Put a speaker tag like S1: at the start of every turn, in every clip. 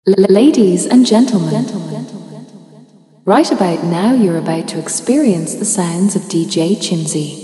S1: Ladies and gentlemen, right about now you're about to experience the sounds of DJ Chimsy.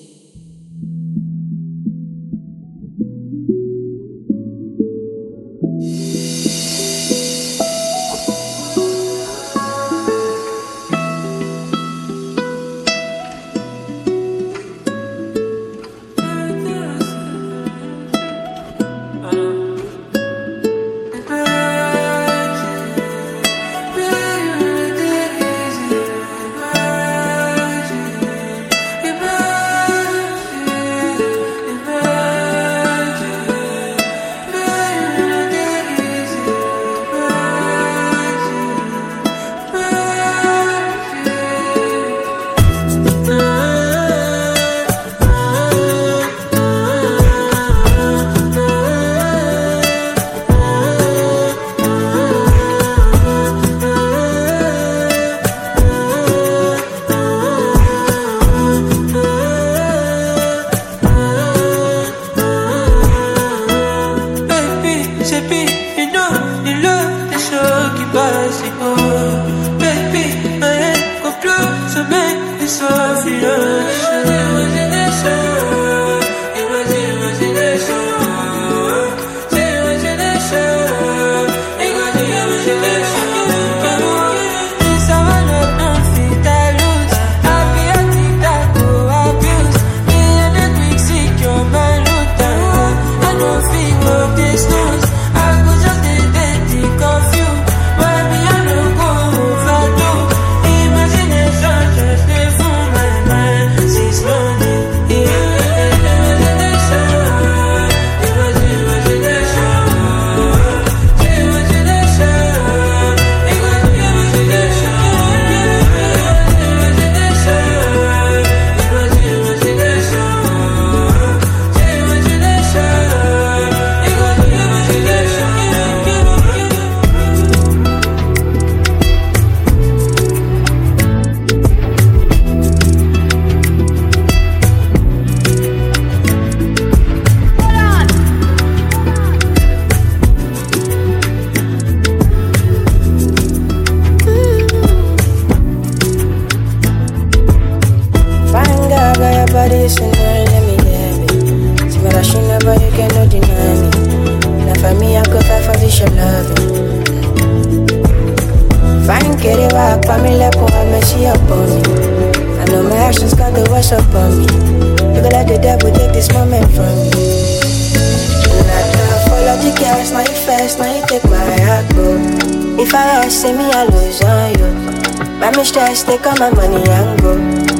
S2: Stress, take all my money and go.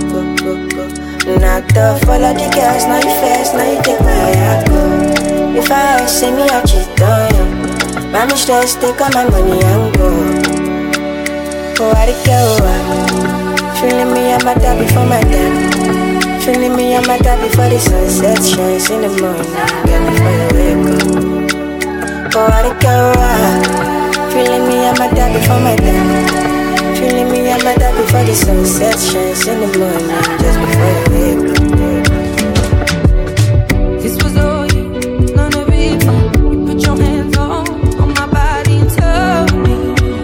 S2: Knocked off all of the gas, now you fast, now you take my heart go. If I see me, I cheat on you. Mommy stress, take all my money and go. Oh, I don't feeling me, I'm a dad before my dad. Feeling me, I'm a dad before the sunset shines in the morning. Get before you wake up. Oh, I don't feeling me, I'm a dad before my dad. Feeling me, I'm a dad before the sunset shines in the morning, just before you wake up.
S3: This was all you, none of it. You put your hands on my body and told me,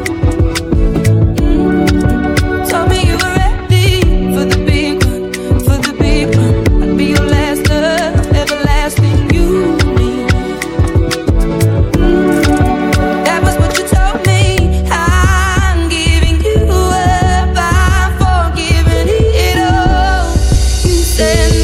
S3: told me you were ready for the big one, for the big one. I'd be your last love, everlasting you and me. That was what you told me. Then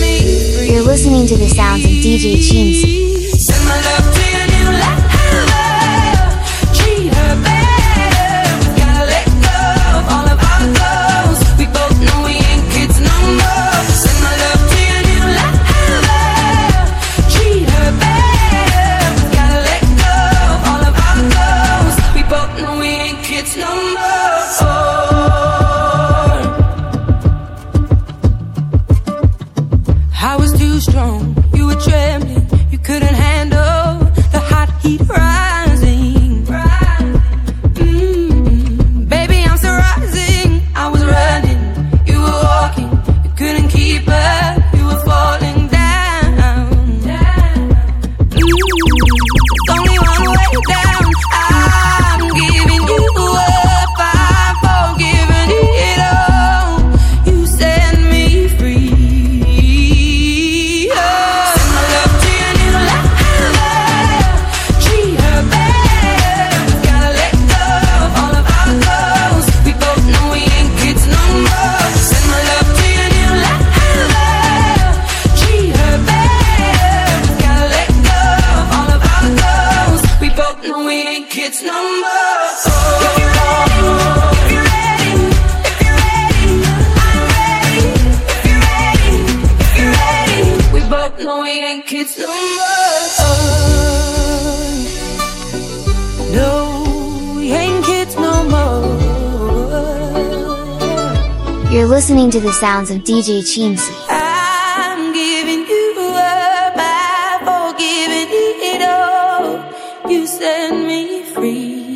S4: You're listening to the sounds of DJ Chimsy.
S3: I'm giving you up, I've forgiven it all. You set me free.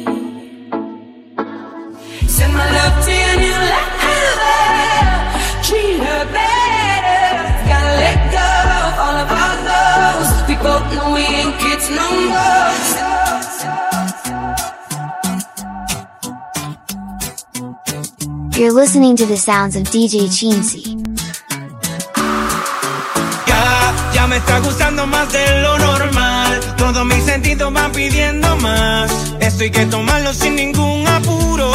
S3: Send my love to your new lover. Treat her better. Gotta let go of all of our lows. We both know we ain't kids no more.
S4: You're listening to the sounds of DJ Chimsy.
S5: Ya me está gustando más de lo normal. Todos mis sentidos van pidiendo más. Esto hay que tomarlo sin ningún apuro.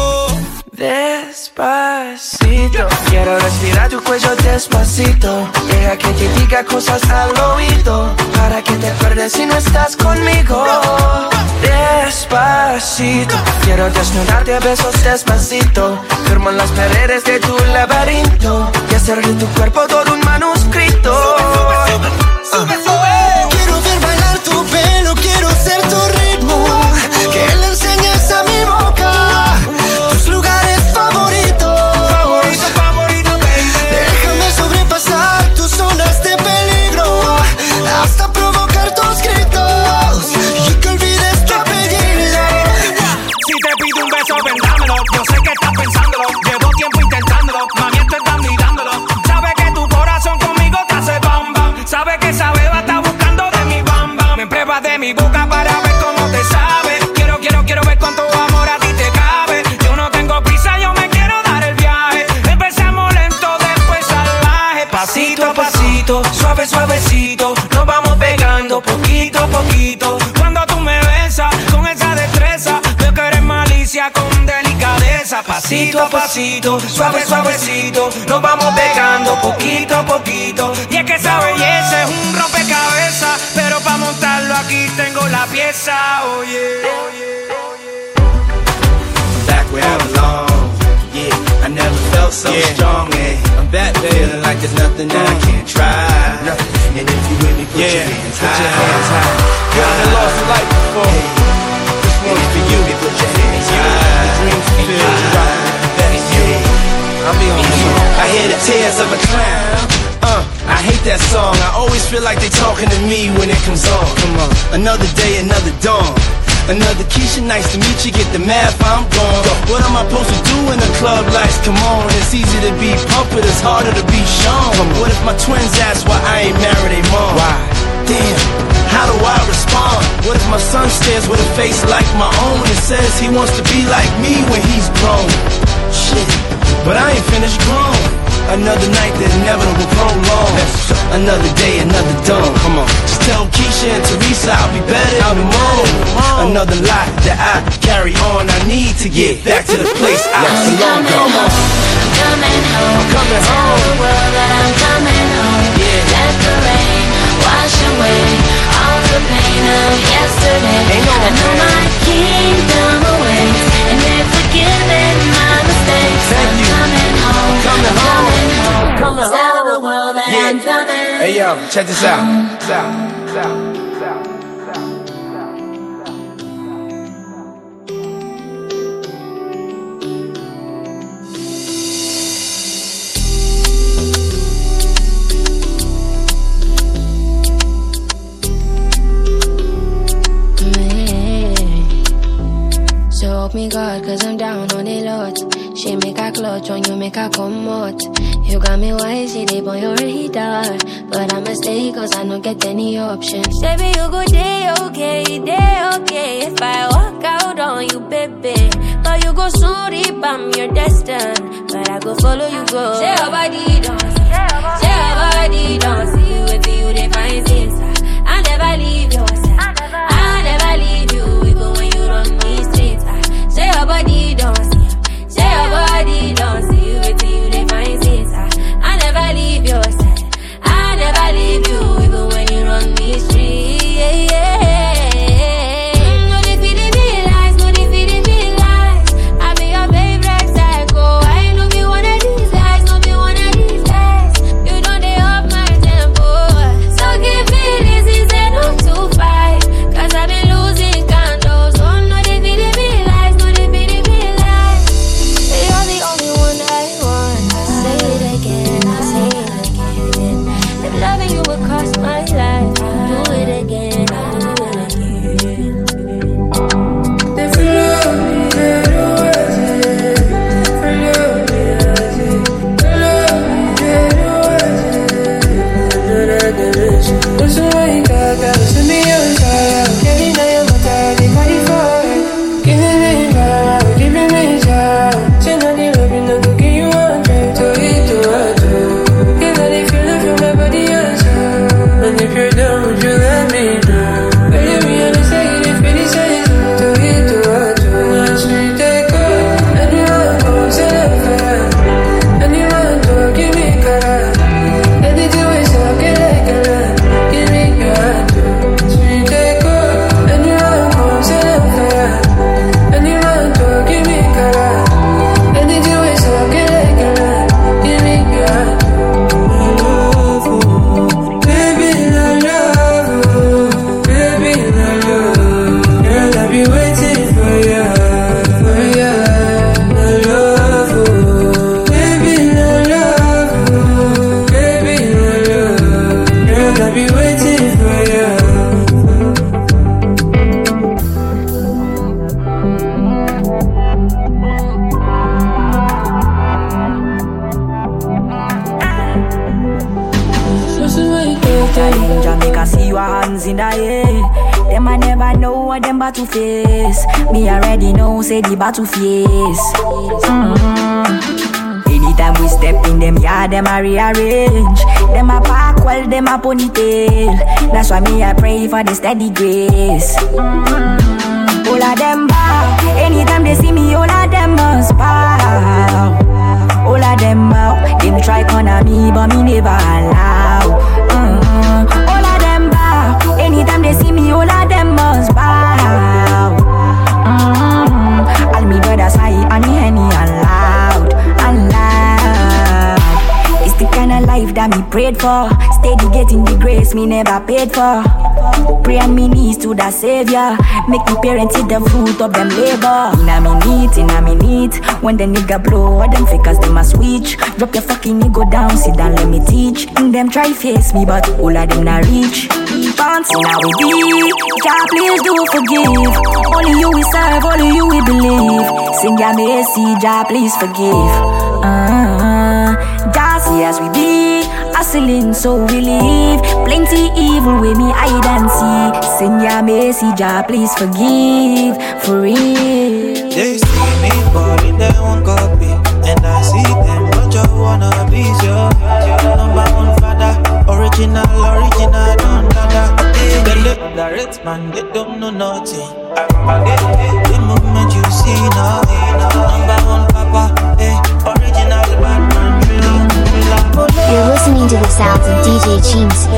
S6: Despacito, quiero respirar tu cuello despacito. Deja que te diga cosas al oído, para que te acuerdes si no estás conmigo. Despacito, quiero desnudarte a besos despacito. Firmo en las paredes de tu laberinto y hacer de tu cuerpo todo un manuscrito.
S5: Sube, sube.
S6: Quiero ver bailar tu pelo, quiero ser tu ritmo. Que le enseñes a mi boca tus lugares favoritos.
S5: Favorito, baby.
S6: Déjame sobrepasar tus zonas de peligro, hasta provocar tus gritos y que olvides tu apellido.
S5: Si te pido un beso, ven dámelo. Yo sé que estás pensándolo, llevo tiempo intentándolo. Mami, estoy dando y dándolo. Sabes que tu corazón conmigo te hace bam bam. Sabes que esa beba está buscando de mi bam bam. Me pruebas de mi boca para ver cómo te sabe. Quiero ver cuánto amor a ti te cabe. Yo no tengo prisa, yo me quiero dar el viaje. Empezamos lento, después salvaje. Pasito a pasito, suave, suavecito. Nos vamos pegando poquito a poquito. Cuando tú me besas con esa destreza, veo que eres malicia con delicadeza. Pasito a pasito, suave, suavecito. Nos vamos pegando poquito a poquito. Y es que esa belleza es un rompecabezas, pero para montarlo aquí tengo la pieza. Oye,
S7: back where I belong. Yeah, I never felt so strong. Yeah, I'm back, baby. Feeling like there's nothing that I can't try. Nothing. And if you with me, put your hands high. Put your hands high. You haven't lost a life before. This one's for you. Put your hands high. The dreams fulfilled. You rock with the best. Yeah, I'll be on the song. I hear the tears of a clown. I hate that song. I always feel like they talking to me when it comes on. Come on, another day, another dawn. Another Keisha, nice to meet you. Get the math, I'm gone. What am I supposed to do when the club lights come on? It's easy to be pumped, but it's harder to be shown. What if my twins ask why I ain't married they mom? Why? Damn, how do I respond? What if my son stares with a face like my own and says he wants to be like me when he's grown? Shit, but I ain't finished growing. Another night, the inevitable prolong. Another day, another dawn. Come on, just tell Keisha and Teresa I'll be better in the morning. Another lot that I carry on. I need to get back to the place I belong. Come on,
S8: I'm coming home.
S7: I'm coming
S8: Tell
S7: home.
S8: the world that I'm coming home.
S7: Yeah.
S8: Let the rain wash away all the pain of yesterday.
S7: Ain't no
S8: I know
S7: pain.
S8: my kingdom awaits, and they're forgiving my mistakes.
S7: Thank
S8: I'm
S7: you.
S8: coming home.
S7: Coming home.
S8: Coming home. Tell the world that I'm coming.
S7: Hey yo, check this out.
S8: So help me God, cause I'm down on a lot. She make a clutch when you make a come out. You got me wise, she deep on your radar. But I'ma stay cause I don't get any options. Baby, you go day okay. If I walk out on you, baby. But you go so deep, I'm your destined. But I go follow you, go. Say your body don't see. Say your body don't see. With you, they find things. I never leave your side. I never leave you, even when you run me streets. Say your body don't see. Say your body don't see. With you, they find things. I never leave your side. I never leave you, even when you run me streets. No, they feeding me lies. No, they feeding me lies. I be your favorite psycho. I know be one of these guys. No, be one of these guys. You don't they up my tempo.
S9: Them I never know what them about to face. Me already know, say the battle face. Anytime we step in them yard, them I rearrange. Them I park well, them I ponytail. That's why me I pray for the steady grace. All of them bow. Anytime they see me, all of them must bow. All of them bow. Them try corner me, but me never allow. All of them bow. Anytime they see me, all of them must bow. All me brothers high and me henny aloud, aloud. It's the kind of life that me prayed for. Steady getting the grace me never paid for. Pray on me knees to the Savior. Make me parents eat the fruit of them labor. Inna me neat. When the nigga blow, all them fakers them a switch. Drop your fucking ego down, sit down, let me teach. Them try face me, but all of them not reach. Bounce now we be. God please do forgive. Only you we serve, only you we believe. Sing your mercy, God please forgive. God see as we be. Hustling so we live. Plenty evil with me hide and see. Send your message, please forgive. For real.
S10: They see me falling, they won't copy. And I see them, but you wanna be your number one father. Original, don't dada. They look direct man, they don't know nothing. The movement you see now, number one papa, original bad man.
S4: You're listening to the sounds of DJ Chimsy.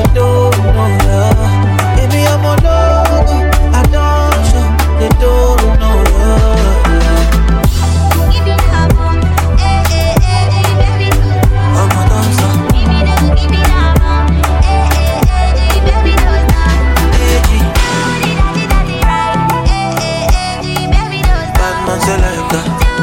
S10: Baby, I'm a logo. I don't show. They don't know you.
S3: Give me that one, baby.
S10: I'm a dancer.
S3: Give me that one, baby.
S10: Bad man say like that.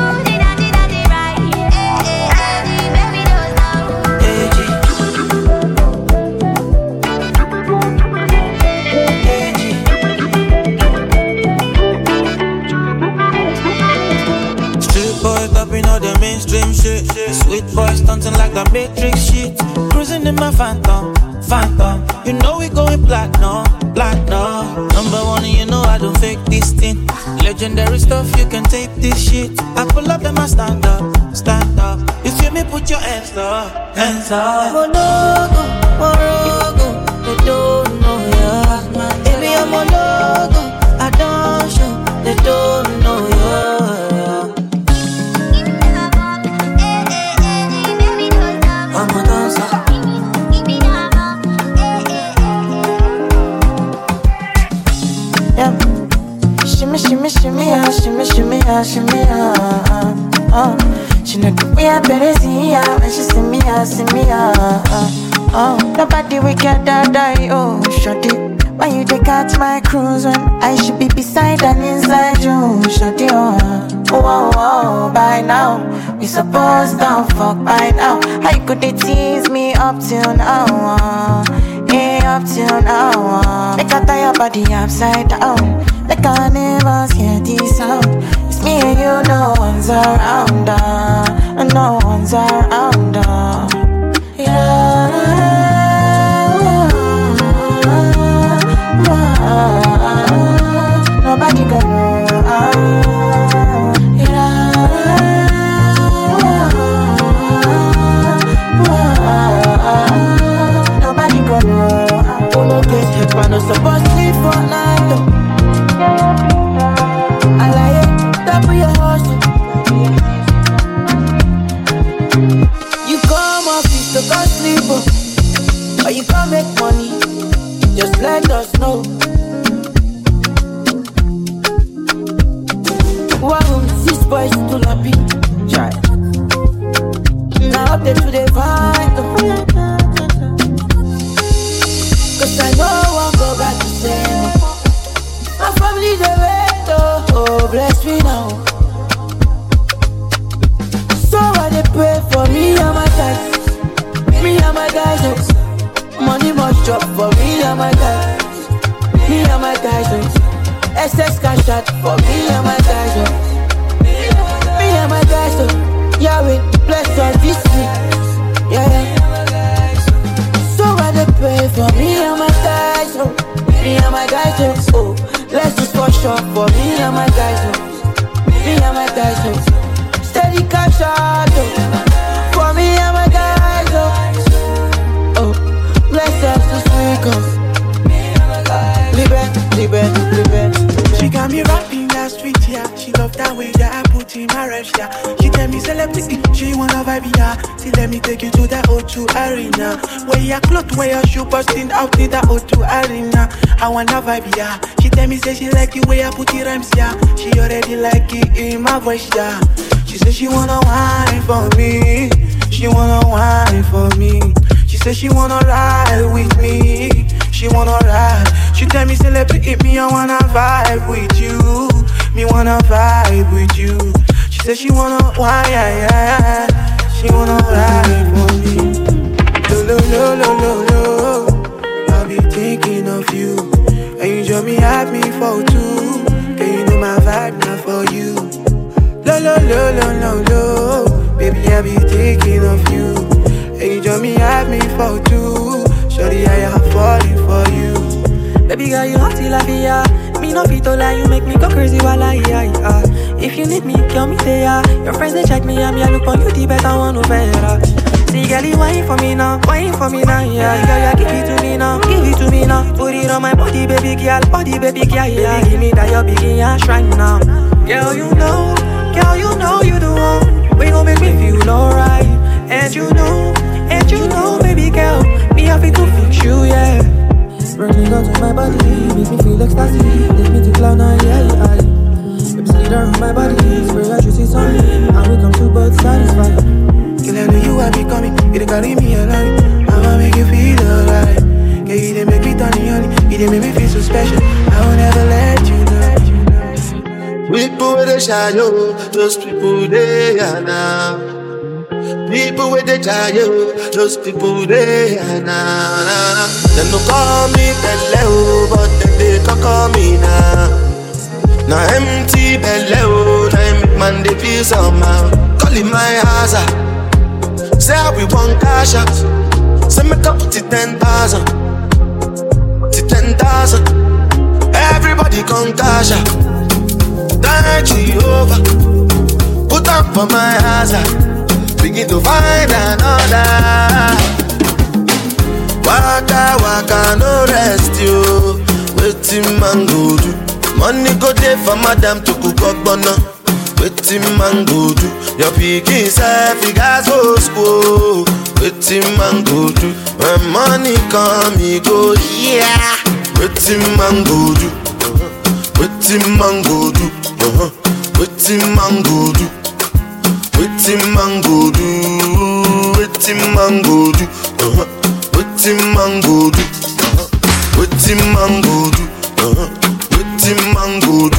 S10: Mainstream shit, sweet boy stunting like the Matrix shit. Cruising in my phantom. You know we going platinum. Number one, you know I don't fake this thing. Legendary stuff, you can take this shit. I pull up, then I stand up. You feel me? Put your hands up. Monogo, they don't know ya. Baby, I'm monogo, I don't show. They don't know ya. Shimmy, she know the way I better see ya when she see me, nobody we can die, oh, shorty. Why you take out my cruise when I should be beside and inside you, shorty, oh, by now, we supposed to fuck by now. How you could they tease me up till now, up till now, make I tie your body upside down. Like I never hear this sound. It's me and you, no one's around, and no one's around, nobody gonna nobody gonna I'm not supposed to sleep for night, though. I like it, double your hustle. You come office to go sleep, or you come make money. Just let us know. Wow, this boy's too happy. Now up there to the vibe, cause I know I'll go back to same. My family they wait, oh bless me now. So I they pray for me and my guys. Me and my guys, oh. Money must drop for me and my guys. Me and my guys, oh. SS cash out for me and my guys, oh. Me and my guys, oh. Yahweh, bless us this week. Yeah. So I they pray for me and my guys, oh. Me and my guys, oh.
S11: up for me and my guys, oh. Me and my guys, oh. Steady cash out, oh. For me and my guys, oh. Oh, bless us to sweet us. Live.
S10: She got me rapping that street, yeah. She love that way that I put in my reps, yeah. She tell me celebrity, she wanna vibe, yeah. See, let me take you to that O2 arena. Where your clothes, where your shoe busting out in that O2 arena. I wanna vibe, yeah. She tell me say she like the way I put it rhymes, yeah. She already like it in my voice, yeah. She say she wanna wine for me. She wanna wine for me. She say she wanna ride with me. She wanna ride. She tell me celebrate me, I wanna vibe with you. Me wanna vibe with you. She say she wanna wine, yeah. She wanna ride for me. Lo. I'll be thinking of you. And you just me happy for two. Can you know my vibe now for you? Lo. Baby, I'll be thinking of you. And you just me happy for two. Shorty, I am falling for you. Baby girl, you hot till I be ya. Me no fit to lie, you make me go crazy while I If you need me, call me there. Your friends they check me, I'm look on you the better one over here. See girl, you wine for me now, yeah. Girl, you give it to me now, Put it on my body, baby girl, yeah. Baby, give me that your biggie and shrine now. Girl, you know you the one. We gon' make me feel alright. And you know, baby girl, me happy to fix you, yeah. Running out of my body, make me feel ecstasy. Take me to cloud nine, yeah. Baby, slid around my body, spray out juicy on me, and we come to both satisfied. Girl, I know you are becoming, you done carry me alive. I'ma make you feel alright. Girl, you done make me turn on, you done make me feel so special. I will never let you know.
S12: People with the shadow, those people they are now. People with the shadow, those people they are now. They no call me Beleo, but they call me now. Now empty Beleo, now make man they feel somehow. Calling my house, say we want cash out. Say make up to 10,000, to 10,000. Everybody come cash out. Thank Jehovah, put up for my hazard. Begin to find another. Waka, no rest you. Waiting man go do. Money go there for madam to cook up bono. Waiting man go do. Your picking self, you guys go school. Waiting man go do. When money come, you go yeah. Waiting man go do. Waiting man go do. Waiting man go do. Waiting man go do. Waiting man go do. Waiting man go do. Waiting man go do. Waiting man go do.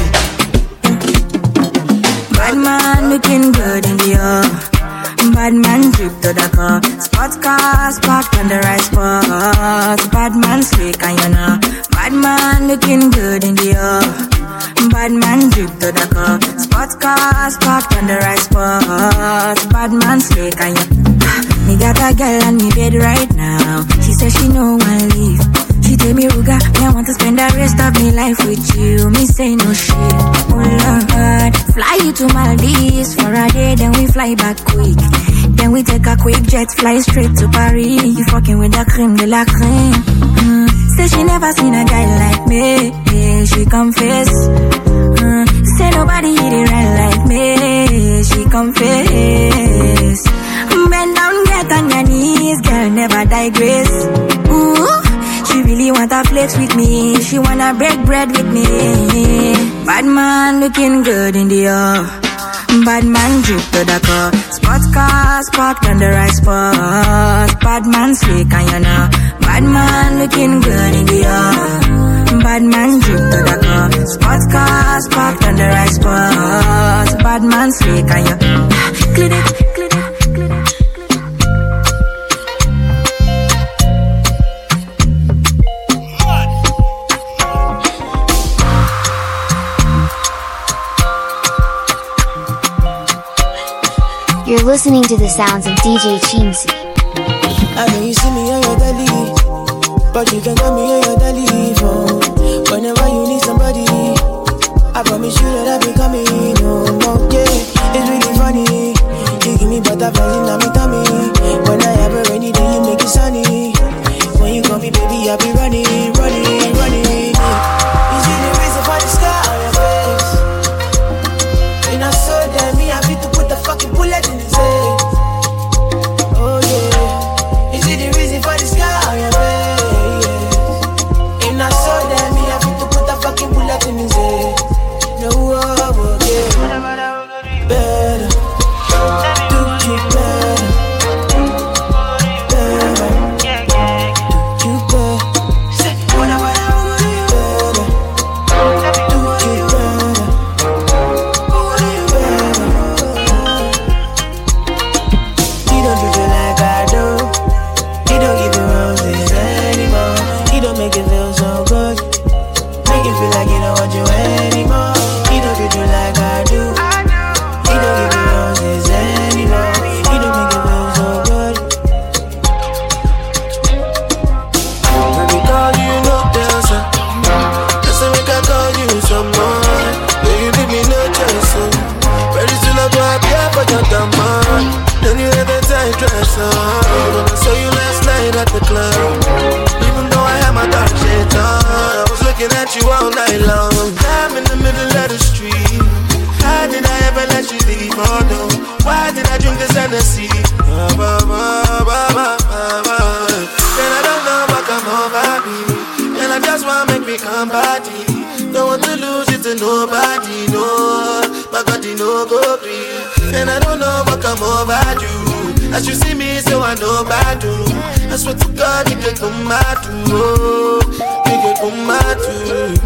S9: Bad man looking good in the air. Bad man drip to the car. Sports cars parked on the right spot. Bad man slick and you know. Bad man looking good in the air. Bad man drip to the car. Sports cars parked on the right spot. Bad man slick and you. Me got a girl on me bed right now. She says she no one leave. She tell me, Ruga, me I want to spend the rest of my life with you. Me say no shit. Oh Lord, fly you to Maldives for a day, then we fly back quick. Then we take a quick jet, fly straight to Paris. You fucking with the creme de la creme. Say she never seen a guy like me. She confess. Say nobody hit it right like me. She confess. Bend down, get on your knees, girl, never digress. Ooh. She really wanna flex with me. She wanna break bread with me. Bad man looking good in the air. Bad man drip to the car. Sports cars parked on the right spot. Bad man slick and you know. Bad man looking good in the air. Bad man drip to the car. Sports cars parked on the right spot. Bad man slick and you clean it.
S4: You're listening to the sounds of DJ Chimsy.
S11: I know you see me on your telly, but you can get me on your telephone. Whenever you need somebody, I promise you that I'll be coming home, okay? It's really funny. You give me butterflies in my tummy. When I have a rainy day, you make it sunny. When you call me baby, I'll be running, running, running. You see the reason for the scar on your face. And I saw that me, I need to put the fucking bullet in his head. Oh yeah. You see the reason for the scar on your face. And I saw that me, I need to put the fucking bullet in his head. No, oh yeah. Better. Do you better? Better. Do you better? Say whatever.
S12: So you last night at the club. Even though I had my dark shades on, I was looking at you all night long. I'm in the middle of the street. How did I ever let you leave? Oh no, why did I drink this Hennessy? And I don't know what come over me, and I just wanna make me come body. Don't want to lose it to nobody, no. My body no go free, and I don't know what come over you. As you see me, so I know about you. I swear to God, you can come out too. Oh, you can come out too.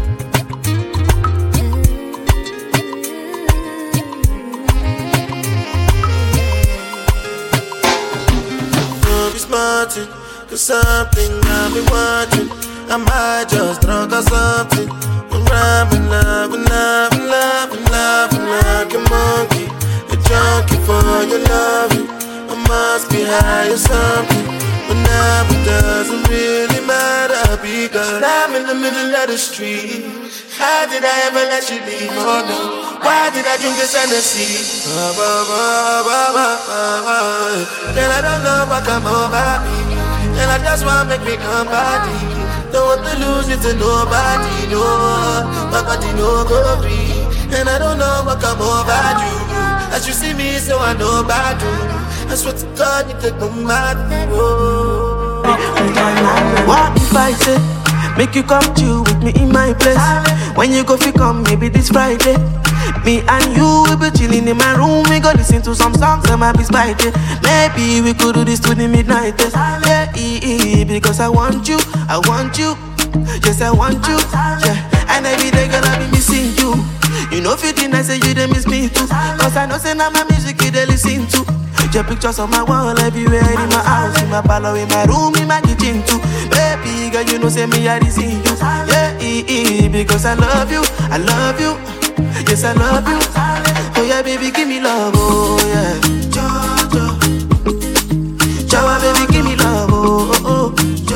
S12: Don't be smarting, cause something I've been watching. I might just drunk or something. I'm rhyming, loving like a monkey. A junkie for your loving. Must be high or something, but now it doesn't really matter because I'm in the middle of the street. How did I ever let you leave? Oh no, why did I drink this Hennessy? And I don't know what come over me, and I just wanna make me come body. Don't want to lose it to nobody, no. My body no go free, and I don't know what come over you. As you see me, so I know about you. I swear to God, you could go mad.
S11: What if I say, make you come chill with me in my place? When you go, fi come, maybe this Friday. Me and you will be chilling in my room. We go listen to some songs that might be spicy. Maybe we could do this to the midnight test. Yeah, because I want you. Yes, I want you. Yeah, and every day gonna be missing you. You know, 15 I say you they miss me too. Cause I know say now my music you they listen to. Your pictures on my wall everywhere, in my house, in my parlor, in my room, in my kitchen too. Baby girl, you know say me I see you. Yeah, because I love you. Yes, I love you. Oh yeah, baby, give me love, oh yeah. Jawa, baby, give me love, oh.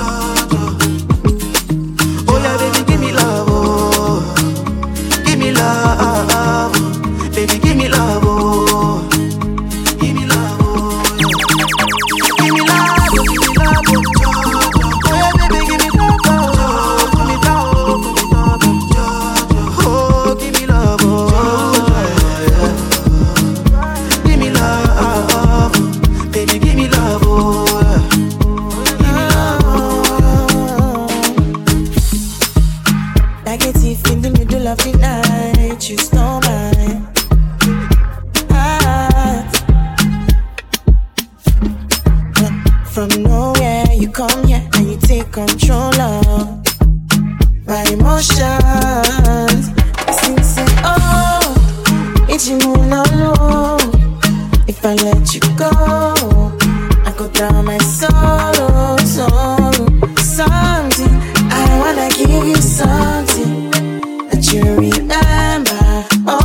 S11: Oh yeah, baby, give me love, oh. Give me love, baby, give me love, oh. Give me love, oh. Give me love, oh yeah, baby, give me love, oh. Give me love, oh, give me love, oh. Give me love, baby, give me love, oh. Negative in the middle of the night, you stole my heart. From nowhere you come here and you take control of my emotions. Sing, say, oh, it's you low. If I let you go, I go down my sorrow. Something, I wanna give you something that you remember.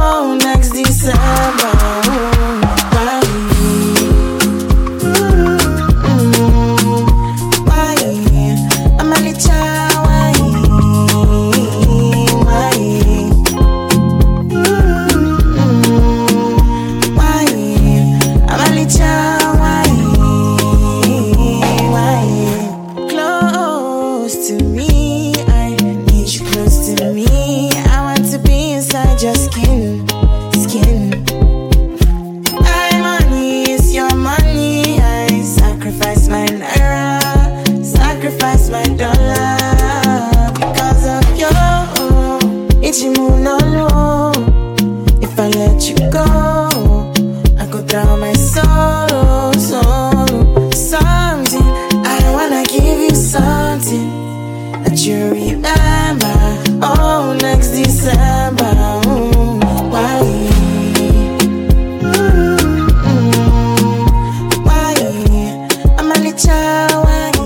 S11: not just skin. My money is your money. I sacrifice my naira, sacrifice my dollar because of you. Ichimu no no. If I let you go, I go down my soul. Something I wanna give you something that you remember. Oh, next December. Why? I'm a little child.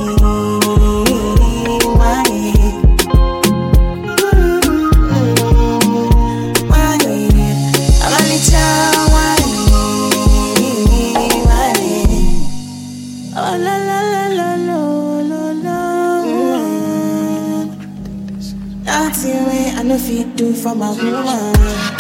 S11: I know if you do for my woman.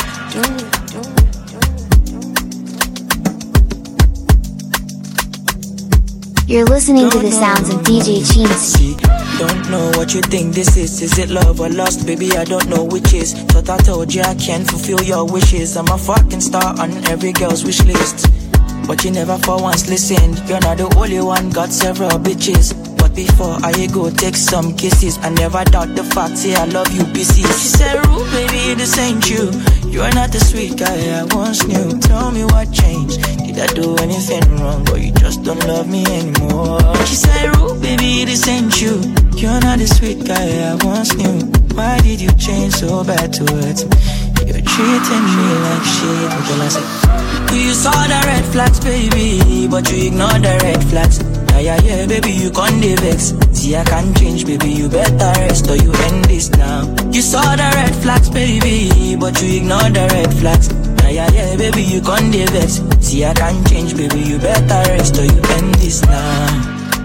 S4: You're listening to the sounds of DJ Chimsy.
S10: Don't know what you think this is. Is it love or lust? Baby, I don't know which is. Thought I told you I can't fulfill your wishes. I'm a fucking star on every girl's wish list. But you never for once listened. You're not the only one, got several bitches. But before I go take some kisses, I never doubt the fact, say I love you pieces. She said, Roo, baby, this ain't you. You're not the sweet guy I once knew. Tell me what changed. Did I do anything wrong, or you just don't love me anymore? She said, Roo, baby, this ain't you. You're not the sweet guy I once knew. Why did you change so bad towards me? You're treating me like shit. Until I said, you saw the red flags, baby, but you ignored the red flags. Yeah, baby, you can't vex. See, I can't change, baby, you better rest or you end this now. You saw the red flags, baby, but you ignored the red flags. Yeah, baby, you can't vex. See, I can't change, baby, you better rest or you end this now.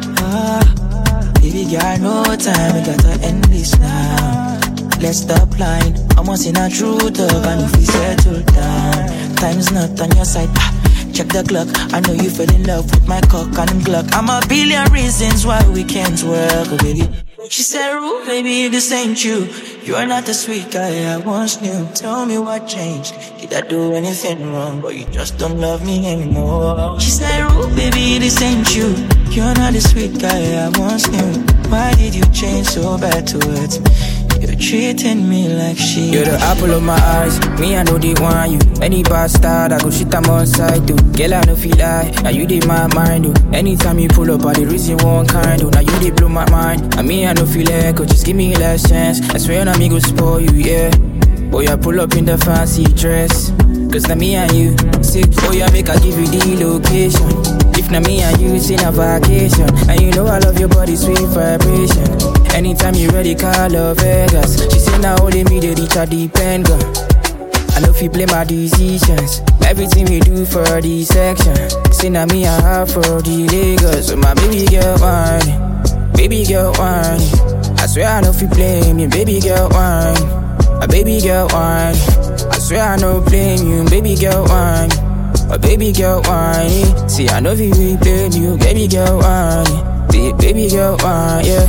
S10: Baby, got no time, we gotta end this now. Let's stop lying, I'm once in a true talk, and if we settle down, time's not on your side. Check the clock, I know you fell in love with my cock and Glock. I'm a billion reasons why we can't work, oh baby. She said, Roo, baby, this ain't you. You're not the sweet guy I once knew. Tell me what changed. Did I do anything wrong, but you just don't love me anymore? She said, Roo, baby, this ain't you. You're not the sweet guy I once knew. Why did you change so bad towards me? You're treating me like shit.
S13: You're the apple of my eyes. Me, I know they want you. Any bastard, I go shit I'm on side too. Girl, I no feel like now you did my mind, oh. Anytime you pull up, I the reason one kind, oh. Now you did blow my mind. And me, I no feel like, oh, just give me a last chance. I swear on me go spoil you, yeah. Oh, yeah, pull up in the fancy dress. Cause now me and you sick. Oh, yeah, make I give you the location. If not me and you, it's in a vacation. And you know I love your body, sweet vibration. Anytime you ready, call her Vegas. She say now only me, they reach a deep end, girl. I know if you play my decisions. Everything we do for the section. Say now me, I have for the Lagos. So my baby girl whine. Baby girl whine. I swear I know if you blame me, baby girl whine. My baby girl whine. I swear I know blame you, baby girl whine. My baby girl whine. See I know if you blame you, baby girl whine. Baby girl whine, yeah.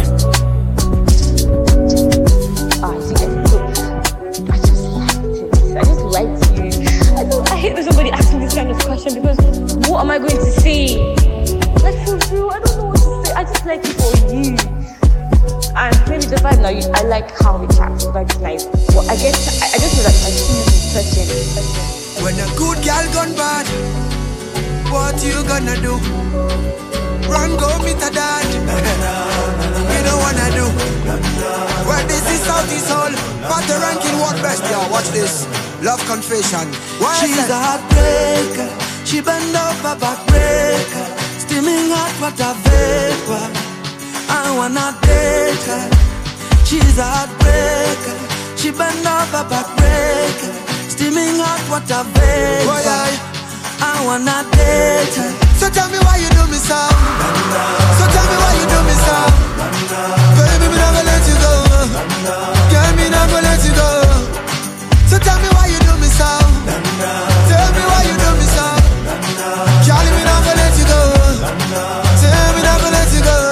S14: Somebody asking this kind of question because what am I going to say? Like for real, I don't know what to say. I just like it for you. And maybe the vibe now, I like how we chat. So that's nice. Well, I guess I just know that I see this question.
S6: When a good girl gone bad, what you gonna do? Run, go meet a dad. You don't wanna do. Well, this is Southeast Hall. But the ranking what best? Yeah, watch this. Love confession.
S11: She's a heartbreaker. She bend over backbreaker. Steaming hot water vapor. I wanna date her. She's a heartbreaker. She bend over backbreaker. Steaming hot water vapor. I wanna date her.
S6: So tell me why you do me so. So tell me why you do me so. Baby, me not gonna let you go. Girl, me not gonna let you go. So tell me why you do me so. Tell me why you do me so. Charlie, me not gonna let you go. Tell me not gonna let you go.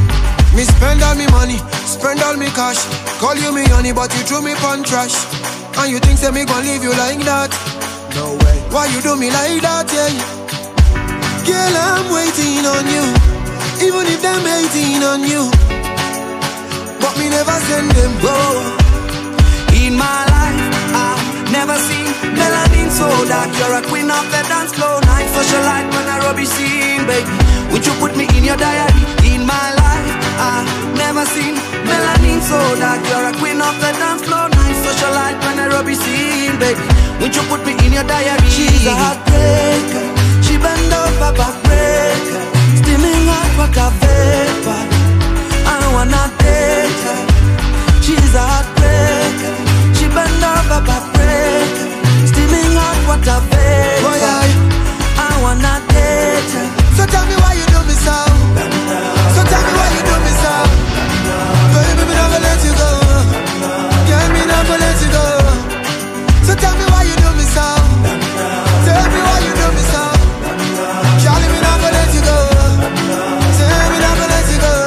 S6: Me spend all me money, spend all me cash. Call you me honey, but you threw me pon trash. And you think say me gon' leave you like that? No way. Why you do me like that, yeah? Girl, I'm waiting on you, even if them hating on you, but me never send them go.
S5: In my life, I've never seen melanin so dark. You're a queen of the dance floor. Night socialite when I rubbish scene, baby. Would you put me in your diary? In my life, I've never seen melanin so dark. You're a queen of the dance floor. Night socialite when I rubbish scene, baby. Would you put me in your diary? She's a heartbreaker. She bend over backbreaker. Steaming hot water vapor. I wanna date her. She's a heartbreaker. She bend over backbreaker. Steaming hot water vapor.
S6: Boy,
S5: I wanna date her.
S6: So tell me why you do me so. So tell me why you do me so. Baby, me not gonna let you go. Girl, me not gonna let you go. So tell me why you do me so. Tell me why you do me so. Charlie, me not gonna let you go. Tell me not gonna let you go.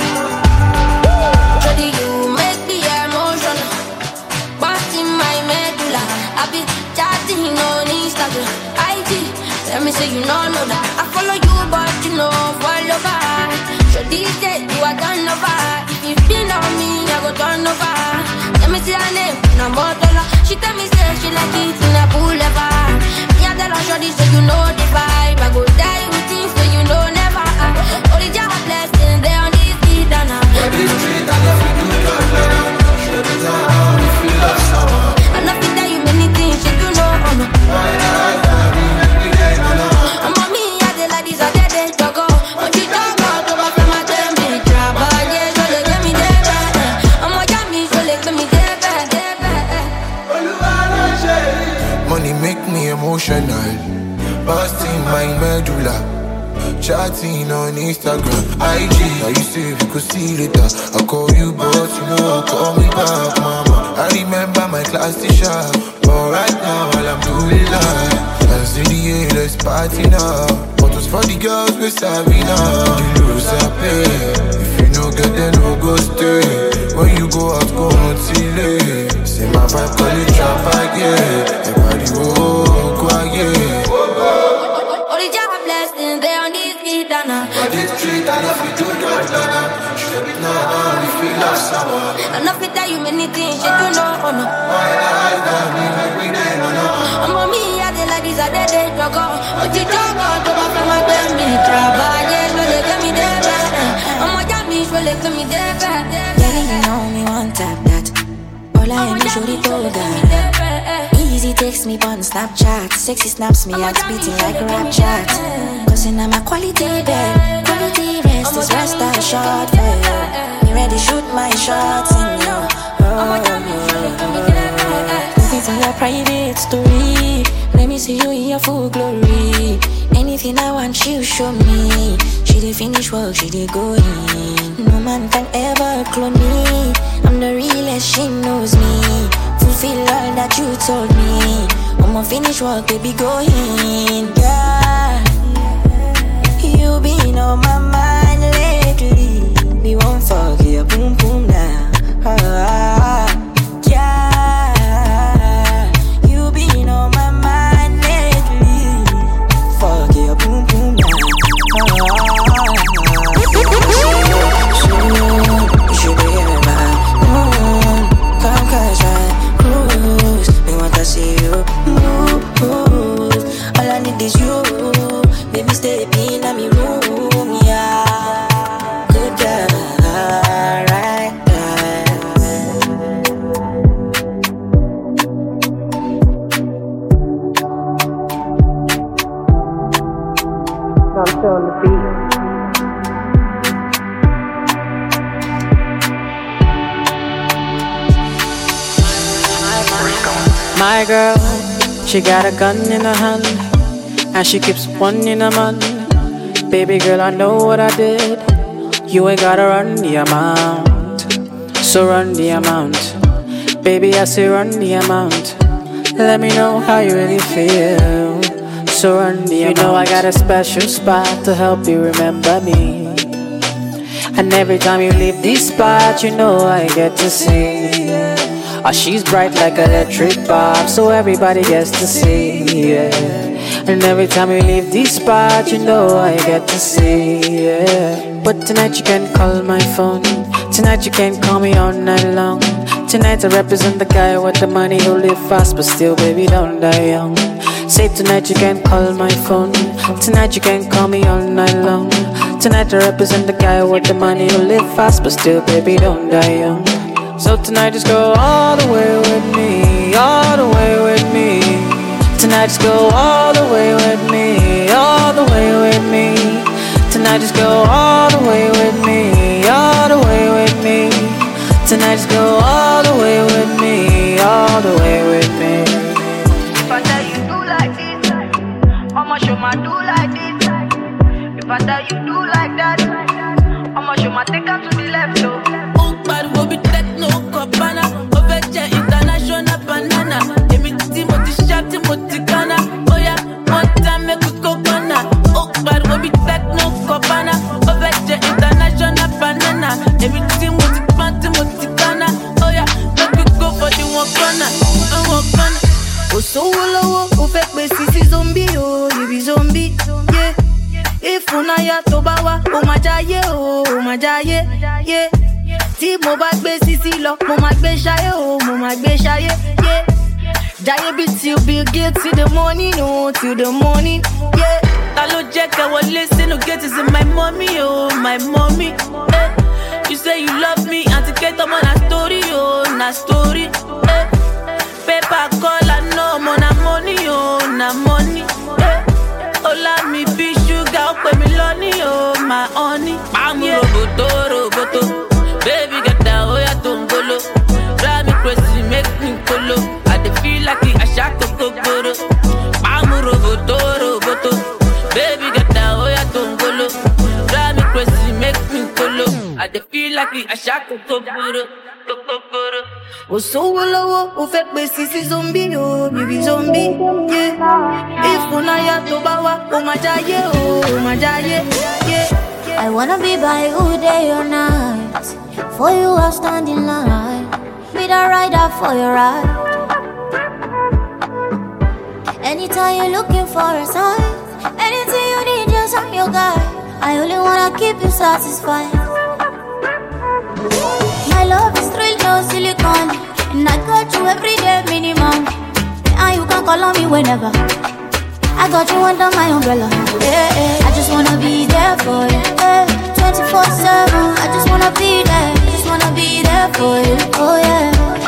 S8: Jody, you make me emotional. Busting my medulla. I be chatting on Instagram, IG. Tell me say you know that I follow you, but you know follow back. Jody said you are done over. If you spin on me, I go turn over. Let me see her name, Namotola. She tell me say she like it in a boulevard. Me I tell her Jody say you know the vibe. I go die with things so you know never. Only job blessings they on this beat and I'm
S6: this street and if you do not love, show me how you feel love someone.
S8: I'm not fit that you many things she do know. I'm on me, I did like this, I did it to go. When you talk about the back of my damn bitch, yeah, so they get me there. I'm on me, so they get me there.
S6: Money make me emotional, busting my medulla. Chatting on Instagram, IG. Now you say we could see later. I call you, but you know, call me back, mama. I remember my class teacher, but right now all I'm doing life. I say the let's party now. But it's for the girls we savvy now. The lose I pay. If you no get then no go stay. When you go out, go on till late. Say my vibe call it trap again. Everybody go again.
S8: Only job blessings they on this beat and
S6: but this street and if you do not love, show me now if you love someone.
S8: I'm not fit that you many things she do know.
S6: Why eyes down me every day, no.
S8: I'm on me, I did like this, I did it to go. But you talk about the back of my damn bitch, yeah, so they get me there. I'm on me, so they get me there.
S9: Yeah, you know me one tap that. All I am is shorty told that. Easy text me on Snapchat. Sexy snaps me out beating like a rap chat. Cause in my quality bed, quality rest is rest I shot for you. Me ready shoot my shots in you. Looking for your private story. Let me see you in your full glory. Anything I want you show me. She did finish work, she did go in. No man can ever clone me. I'm the realest, she knows me. Fulfill all that you told me. I'ma finish work, baby, go in. Yeah, you been on my mind lately. We won't forget, boom boom now. Yeah, you been on my mind lately. Forget, boom boom now. You should be in my moon. Come catch my cruise. Me want to see you move. All I need is you. Baby, stay in my room. Yeah, good girl, right.
S15: I'm still on the beat.
S16: My girl, she got a gun in her hand, and she keeps one in her man. Baby girl, I know what I did. You ain't gotta run the amount, so run the amount. Baby, I say run the amount. Let me know how you really feel, so run the amount. You know I got a special spot to help you remember me. And every time you leave this spot, you know I get to see She's bright like an electric bulb, so everybody gets to see, yeah. And every time we leave this spot, you know I get to see, yeah. But tonight you can call my phone. Tonight you can call me all night long. Tonight I represent the guy with the money who live fast, but still, baby, don't die young. Say tonight you can call my phone. Tonight you can call me all night long. Tonight I represent the guy with the money who live fast, but still, baby, don't die young. So tonight just go all the way with me, all the way with me. Tonight just go all the way with me, all the way with me. Tonight just go all the way with me, all the way with me. Tonight just go all the way with me, all the way with me.
S17: If I tell you do like this, I'ma show my do like this. If I tell you do like that, I'ma show my take out to the left, so.
S18: But we'll be techno, cabana, Oveja international banana. Timothy, Sharp, Timothy, Ghana. Oh yeah, one time make we go Ghana. Oh, but we'll be techno, cabana, Oveja international banana. Timothy, Ghana. Oh yeah, make we go for the one corner.
S17: Oh, so low, oh, fake basis zombie, oh, you be zombie, yeah. If unaya tobawa, oh my jaye, yeah. Tí mo bá gbé sisi lọ, mo máa gbé ṣayé o, mo máa gbé ṣayé, yeah. Jaye bí till Bill Gates till the morning, oh, till the morning, yeah.
S18: Ta ló jẹ́ kẹ́ wọlé sínú gate is my mommy, oh, my mommy, eh. You say you love me, auntie Kate, ọmọ na story, oh, na story, eh. Paper call, I know, ọmọ na money, oh, na money, eh. Ola mi bí sugar, ó pè mí lọ́ní, oh, my honey, yeah. Roboto. Baby, get down, oh yeah, don't go low. Drive me crazy, make me go low. I dey feel like I shot to go go. I'm a roboto. Baby, get down, oh yeah, don't go low. Drive me crazy, make me go low. I dey feel like I shot to go go.
S17: Oh, so low, oh, fake basis zombie, oh, baby zombie, yeah. If unaya tobawa, oh my jaye, yeah.
S19: I wanna be by you day or night. For you I'll stand in line. Be the rider for your ride. Anytime you're looking for a sign, anything you need, just I'm your guy. I only wanna keep you satisfied. My love is real, no silicone. And I got you every day minimum. And you can call on me whenever. I got you under my umbrella, yeah. I just wanna be there for you, yeah. 24/7, I just wanna be there. Just wanna be there for you, oh yeah.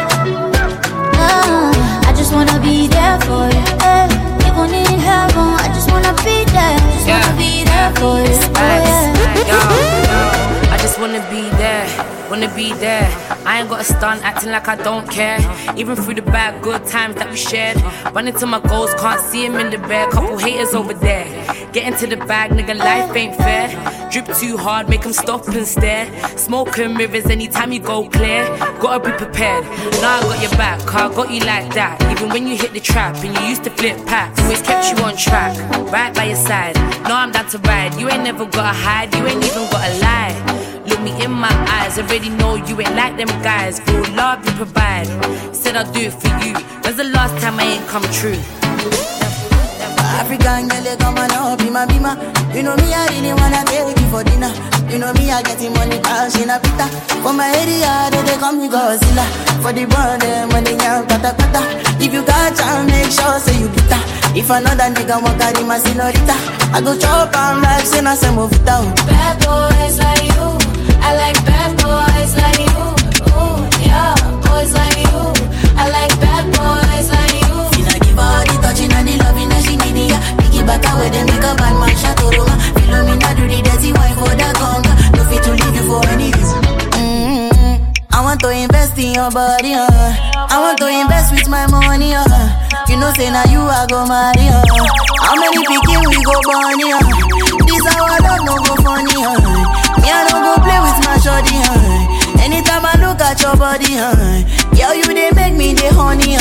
S19: I just wanna be there for you, yeah. Even in heaven, I just wanna be there. Just wanna be there for you, oh yeah.
S20: I just wanna be there. I ain't got a stunt, acting like I don't care. Even through the bad, good times that we shared. Running to my goals, can't see him in the bed. Couple haters over there. Getting to the bag, nigga, life ain't fair. Drip too hard, make them stop and stare. Smoking mirrors anytime you go clear. Gotta be prepared. Now I got your back, I got you like that. Even when you hit the trap and you used to flip packs, always kept you on track, right by your side. Now I'm down to ride. You ain't never gotta hide, you ain't even gotta lie. Look me in my eyes, already know you ain't like them guys. Real love you provide, said I'll do it for you. When's the last time I ain't come true?
S11: African girl, come on up, be my bima. You know me, I really wanna take you for dinner. You know me, I getting money, cash in a pita. For my area, they call me Godzilla. For the brand, when they yell, kata. If you catch and make sure, say you bitter. If another nigga want carry my senorita, I go chop and rap, say na some of it down.
S19: Bad boys like you, I like bad boys like you. Ooh, yeah, boys like you, I like bad boys like you.
S11: Finna give her the touching and the loving that she need, yeah. Pick it back away, then make a bad man shot to Roma. Philomena do the dirty wine for the conga. No fit to leave you for any reason. I want to invest in your body, I want to invest with my money, You know say now you I go marry, How many pikin we go born, This our love no go funny, Me I don't go play with my shorty, Anytime I look at your body, Girl you they make me the honey,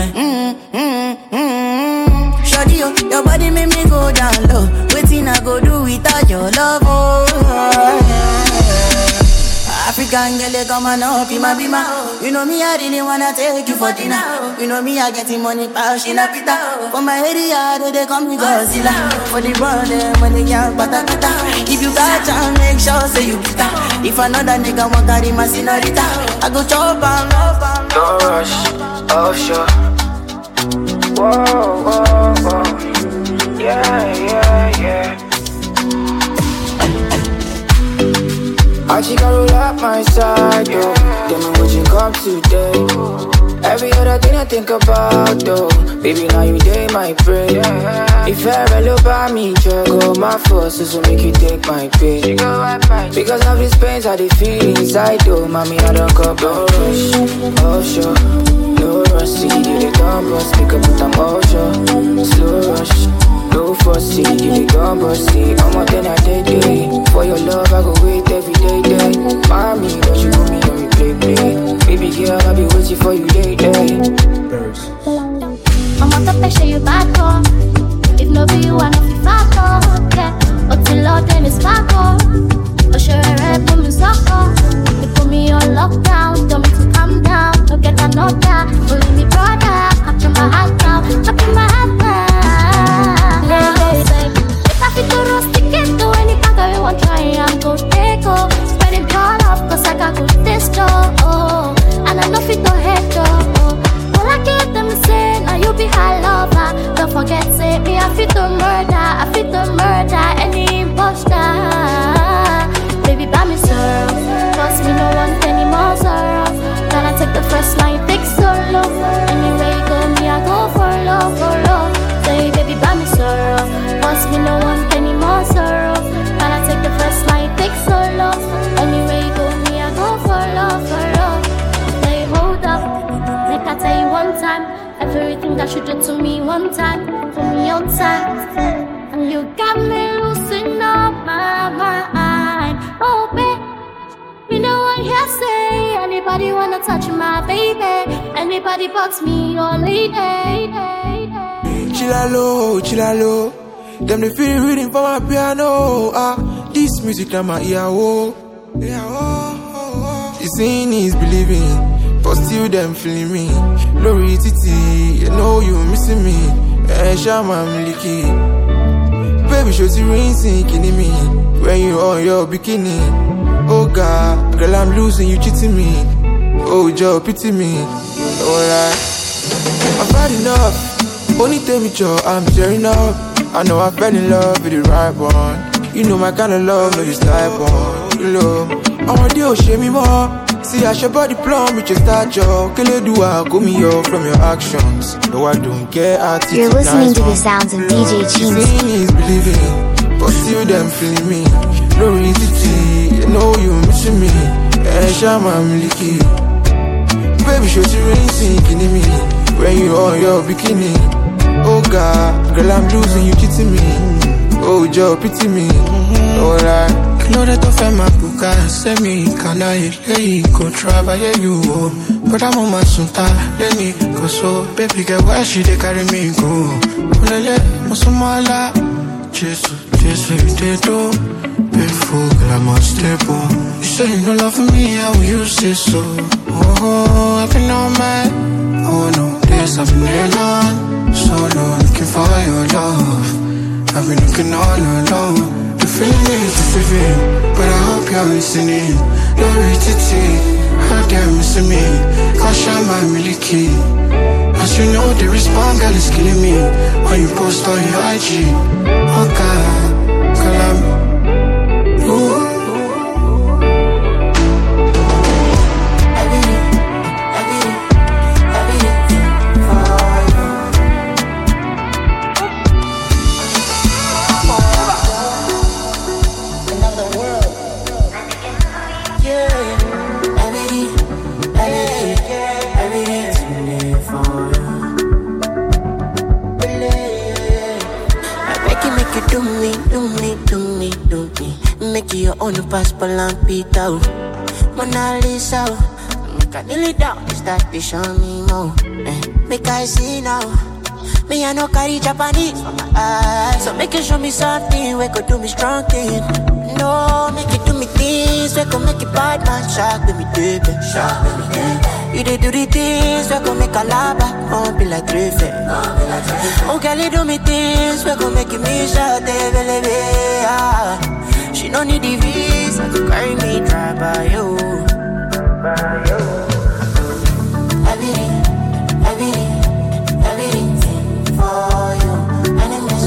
S11: Shorty, your body make me go down low. Waiting I go do without your love, African girl, come on up, bima bima. You know me, I really wanna take you for dinner. You know me, I getting money, power, she na pita. For my area, they call me Godzilla. For the brother, when they can't pata pata. If you got chance, make sure say you pita. If another nigga want carry my senorita, I go chop and love and
S13: don't rush, offshore. Whoa, whoa, whoa. Yeah, yeah, yeah. I just gotta roll up my side, yo. Tell me what you come today. Every other thing I think about, though. Baby, now you day my brain. If ever look by me, go my forces will make you take my pain. Because of these pains I feel inside, though. Mommy, I don't go no rush, offshore. No rush, see you the gun bust, pick up with the motion. Slow rush, no fussy, you the gun bust, see. I'm more than a day. For your love, I go wait every day. Mommy, don't you put me on replay, play. Baby girl, I'll be waiting for you day.
S19: I'm on the pressure, you bad for. If no be you, I know if I go. Yeah, but till Lord, then it's back on. Oh, sure, I put me sucker. They put me on lockdown, tell me to calm down. Don't get another, only me brother. Capture my heart now, capture my heart now. If I fit to roast ticket to any country, we won't try and go take off. Spreading blood off, cause I got good taste, oh. And I know fit to head, oh. All I get them say, now you be high lover. Don't forget, say me, I fit to murder any imposter. Baby, buy me syrup, cause me no want any more syrup. Can I take the first line, take so long. Anyway, go me, I go for love, for love. Say, baby, buy me syrup, cause me no want any more syrup. Can I take the first line, take so long. Anyway, go me, I go for love, for love. Say, hold up, make I tell you one time. Everything that you did to me one time, put me on time. And you got me losing up my mind. Oh, babe, me no one here say anybody wanna touch my baby. Anybody box me or lady.
S6: Chilalo. Them they feel reading for my piano. This music that my ear, oh. The seeing is believing. But still them feeling me. Lori Titi, you know you missing me. Shama Miliki. Baby, show you rinsing, killing me. When you on your bikini. Oh God, girl, I'm losing, you cheating me. Oh, Joe, pity me. Alright. I've had enough. Only tell me, Joe, I'm tearing up. I know I fell in love with the right one. You know my kind of love, no this type one. You love, I want you to show me more. See, I should body plumb with your stature. Can you do I go me off from your actions? No, I don't care.
S4: You're listening to the sounds of DJ Chimsy.
S6: Seeing is believing, but still them feeling me. No reality, you know you missing me. Shama Miliki. Baby, show you rinsing, killing me. When you on your bikini. Oh God, girl, I'm losing, you cheating me. Oh, Joe, pity me. Alright.
S21: Know that I feel my buka, send me can I go travel you but I'm on my sunta, let me go so baby girl where she they carry me go. Ulele, musumala, Jesus, they do. Beautiful girl, I'm unstable. You say you don't love me, how you say so? Oh, I've been on my, oh no, days I've been alone, so long, looking for your love. I've been looking all alone. The feeling is deceiving, but I hope you're listening. Lori Titi, how dare missing me? Kasha my Miliki. As you know, the response girl is killing me. When you post on your IG, oh God, Kalam, ooh.
S11: You on the passport and Peter Mona Lisa. Make a kneel it down, start to show me more. Make I see now. Me I no carry Japanese for my eyes. So make you show me something, we could do me strong thing. No, make it do me
S1: me things that gon' make it bad man shock with me, baby. You dey do the things that gon' make a lava, won't be like Griffin. Oh, girl, you do me things that gon' make me shout, baby. She no need the visa to carry me dry by you. Everything for you. Enemies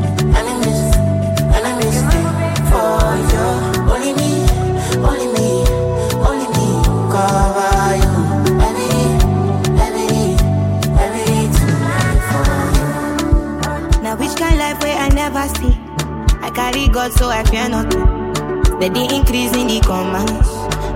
S1: for you. Only me cover you. Everything for you.
S17: Now which kind life where I never see? I carry God so I fear nothing. Steady increase in the commas.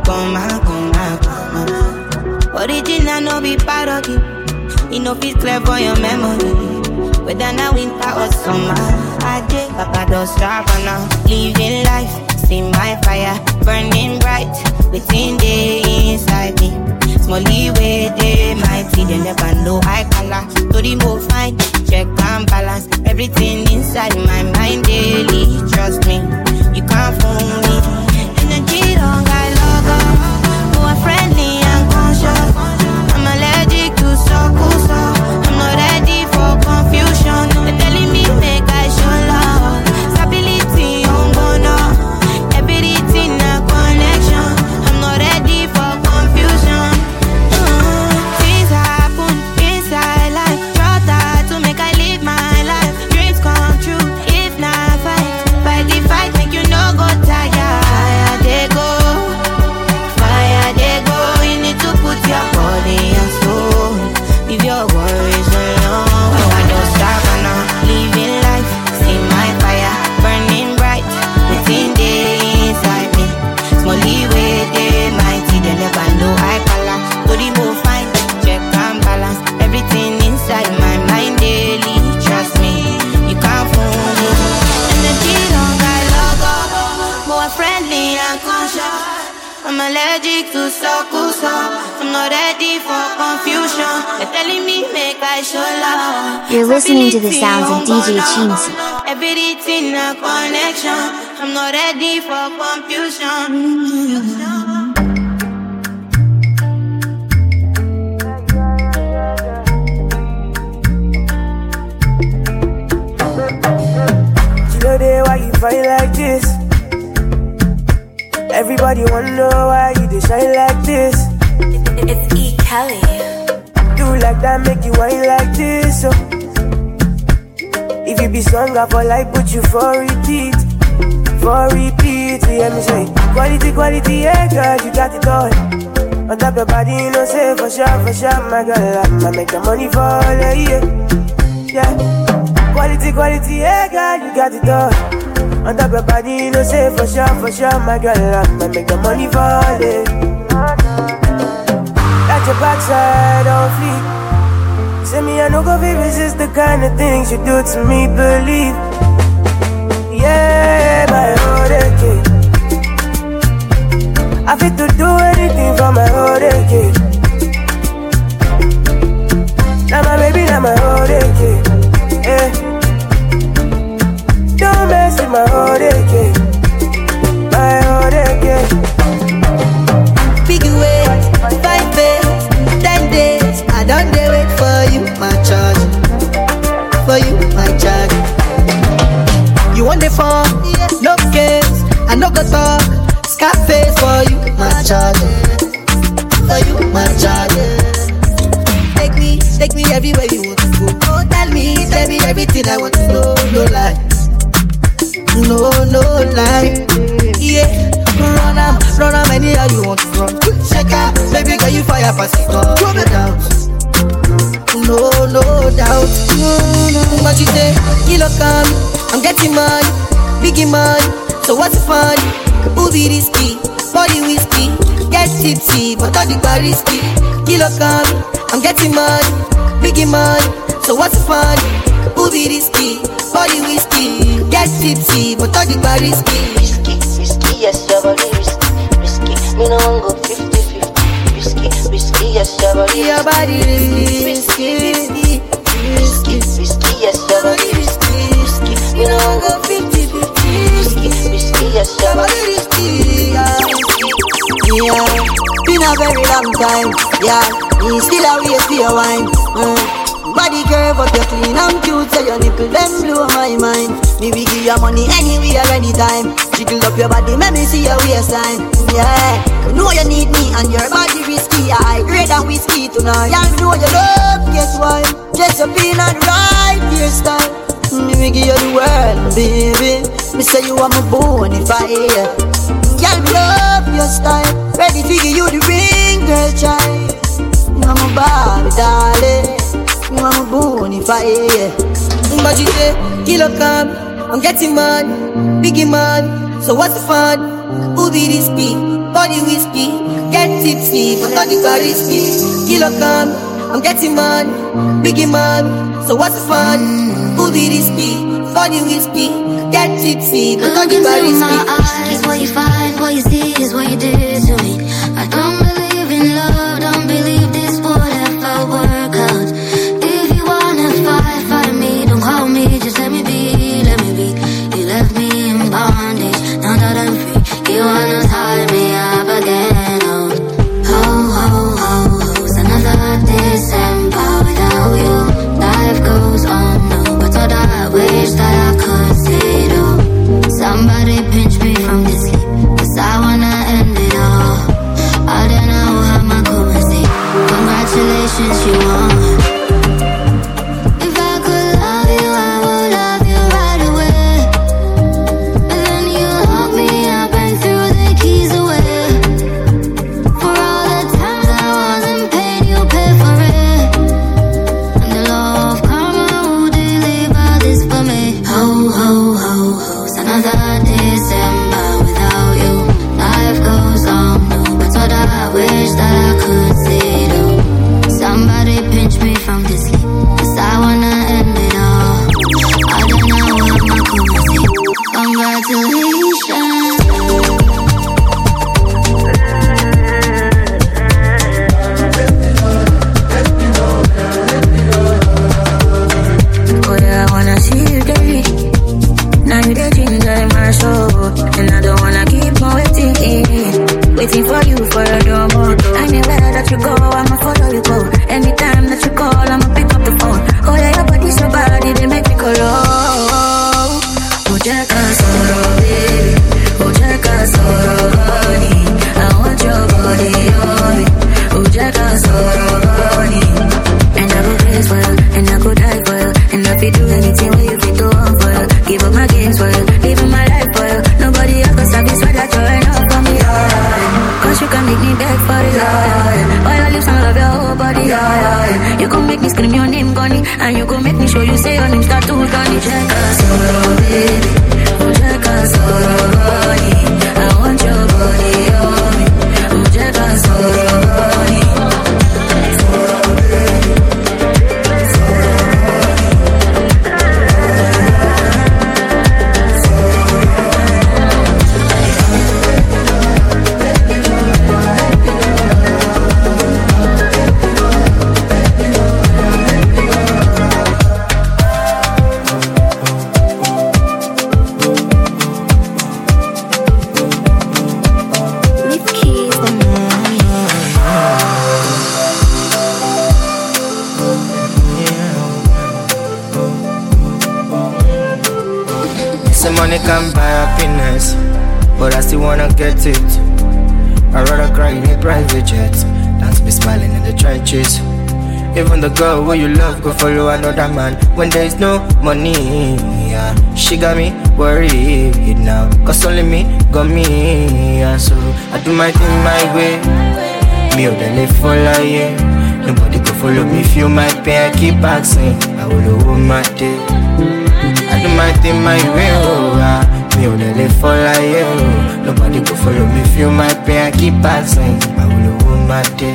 S17: Original no be parody. It no fit clear for your memory. Whether now winter or summer, I did Papa does stop now. Living life, see my fire burning bright within the inside me. Small leeway, they might see they never know I color. To remove fine, check and balance everything inside my mind daily. Trust me, you can't fool me. Energy don't got logo, more friendly and conscious. I'm allergic to circles, so I'm not ready for confusion. They're telling me make I show love, stability on bono, everything a connection. I'm not ready for confusion. Things happen inside life, try to make I live my life. Dreams come true if not fight the fight, make you no go tired. Fire they go. You need to put your body and soul. Leave your worries alone. I don't stop now. Living life, see my fire burning bright within the inside me. Small leeway, they mighty, they never know I color. To remove fine, check and balance everything inside my mind daily. Trust me, you can't fool me. Energy don't got logo, more friendly and conscious. I'm allergic to circles, so I'm not ready for confusion. They're telling me make I show love.
S4: You're listening to the sounds of DJ Chimsy.
S17: Everything a connection. I'm not ready for confusion.
S11: Why you fight like this? Everybody wanna know why you dey shine like this.
S22: It's E. Kelly.
S11: Do like that, make you whine like this. So if you be stronger for life, put you for repeat. You hear me say, quality, yeah, girl, you got it all. On top your body, you know, say for sure, my girl, I'ma make the money fall, yeah. Quality, yeah, girl, you got it all. On top your body, you know, say for sure, my girl, I'ma make the money fall, yeah. Got your backside on fleek. Say me, I no go be resist the kind of things you do to me, believe. Yeah, my whole decade. I fit to do anything for my whole decade. Now my baby, now my whole decade. Yeah. Don't mess with my whole decade. My whole decade.
S23: Big wait, 5 days, 10 days. I don't dare wait for you, my charge. For you, my charge. You want the phone? No case. I no go talk. Scarface for you, my charge. For you, my charge. Take me everywhere you want to go. Oh, tell me everything I want to know. No lie. No lie. Yeah. Run am anyhow you want to run. Check out, baby girl, you fire pass it on. No doubt. No doubt. But you say, kilo come, I'm getting money, biggie money. So what's the fun? Movie risky, body whiskey, get tipsy, but all the bar risky. Kilo come, I'm getting money, biggie money. So what's the fun? Movie risky, body whiskey, get tipsy, but all the bar risky. Risky, yes, your body risky. Me no one go 50-50. Risky, yes, your body risky. Risky, yes, your body risky. Me no one go 50-50. Risky, yes, your body risky. time. Yeah, me still a wait for your wine. Body curve up, you clean and cute, so your nipple them blow my mind. Me we give you money anywhere, anytime. Jiggle up your body, make me see your waistline. Yeah, you know you need me and your body risky. I grade and whiskey tonight. Yeah, you know you love, guess why? Dress up in and right hairstyle. Me we give you the world, baby. Me say you are my bonafide. Girl, me love your style. Ready to give you the ring, girl, child. You are my Barbie, darling. You are my bonafide. But you say, kilogram, I'm getting mad, biggie mad. So what's the fun? Who be this beat? Body whiskey, get tipsy, but not the car risky. Kilogram, I'm getting mad, biggie mad. So what's the fun? Who be this beat? Body whiskey, get tipsy, but not the car risky.
S2: My eyes, what you find, what you see is what you did to me. I don't believe in love, don't believe this would ever work out. If you wanna fight me, don't call me, just let me be, let me be. You left me in bondage, now that I'm free, you wanna tie me up again. Oh, it's another December without you. Life goes on, no, but all I wish that I could say though. Somebody pinch me from this sleep, 'cause I wanna end it all. I don't know how my currency. Congratulations, you won. If I could love you, I would love you right away. And then you held me up and threw the keys away. For all the times I was in pain, you paid for it. And the law of karma will deliver this for me. Ho, it's another December without you. Life goes on, no, but all I wish that I could say though. Somebody pinch me from this sleep, 'cause I wanna end it all. I don't know what my currency. Congratulations. Oh yeah, I wanna see you daily. Now you the ginger in my soul, and I don't wanna keep on waiting for you for a door. Anywhere that you go, I'ma follow you go. Anytime that you call, I'ma pick up the phone. Oh yeah, your body's so body, they make me call. Oh, check us out, baby. Oh, check us out, honey. I want your body on me. Oh, check us out, honey. And I go crazy for you, and I go die for you. And if you do anything where you fit to want for you, give up my games for you, living my life for you. Nobody else can satisfy that you're enough for me. Cause you can make me beg for it. All your lips and love your whole body. You gon' make me scream your name, Gunny. And you gon' make me show you say your name start to Gunny. Check us out, baby. Oh, check us out, honey. I want your body on me. Oh, check us out, honey.
S3: Money can buy happiness, but I still wanna get it. I'd rather cry in a private jet than to be smiling in the trenches. Even the girl who you love go follow another man when there is no money. Yeah, she got me worried now, 'cause only me got me. Yeah, so I do my thing my way. Me or the live for life. Nobody go follow me, feel my pain. I keep asking, I will over my day. I do my thing my way, oh, me only live for life, oh. Nobody go follow me, feel my pain, I keep passing, I will over my day.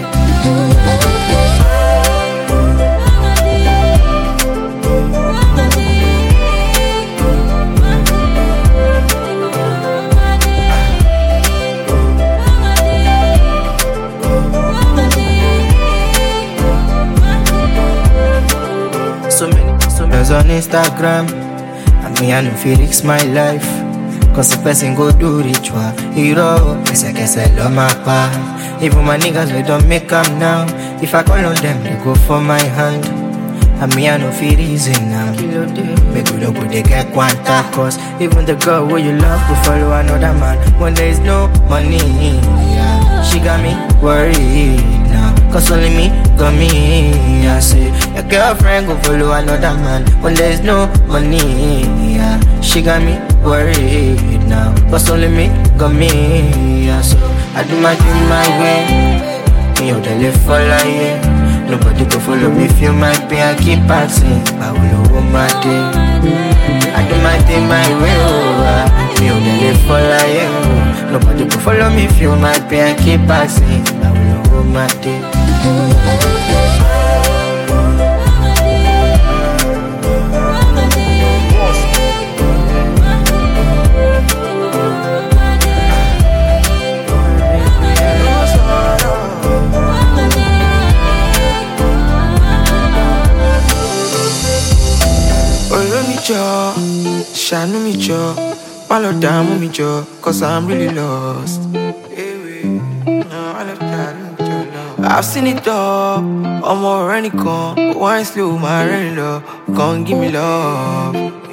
S3: So many on Instagram, and me I know Felix my life. Cause the person go do ritual. Hero, kese lo mapa. Even my niggas we don't make them now. If I call on them, they go for my hand. And me I no feel reason now. Make we don't go they get quanta. Cause even the girl who you love will follow another man. When there is no money, yeah. She got me worried now. Cause only me got me. I say your girlfriend go follow another man. When there is no money, yeah. She got me worried now. Cause only me got me. Yeah. So I do my thing my way. Me out there live for life. Nobody go follow me, feel my pain, I keep passing. I will over my day. I do my thing my way, oh. Me out there live for life. Nobody go follow me, feel my pain, I keep passing. I will over my day.
S7: Shine me jaw, follow down me jaw, cause I'm really lost. I've seen it all, I'm already gone. But wine slow, my rain love, come give me love.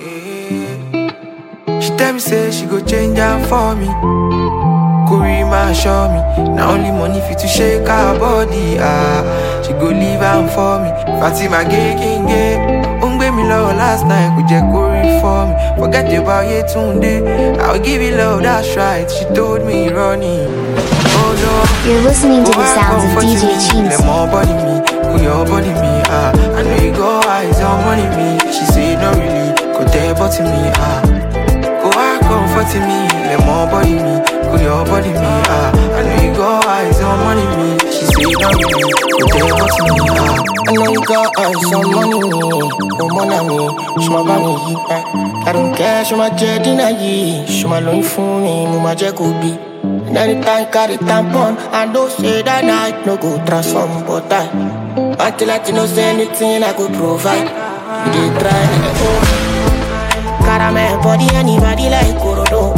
S7: She tell me say she go change down for me. Kurima show me, now only money fit to shake her body. She go leave out for me. Fatima gay. Me love last night, could you go for me? Forget about you today. I'll give you love, that's right. She told me running. Oh no.
S4: You're listening to the sounds of DJ Cheemsy.
S7: More body me, put your body me. I know you go eyes on money me. She said no really, go there but me. Go out comforting me, let more body me, put your body me. I know you go eyes on money me. She said no really, go there but me.
S21: I know you got eyes on money, oh money, she my baby, I don't care, she my jet in a ye, she my long for me, my jet could be. And anytime carry tampon, I don't say that night, no go transform, but until I know say anything I could provide, you did try, caramel body, anybody like Korodo,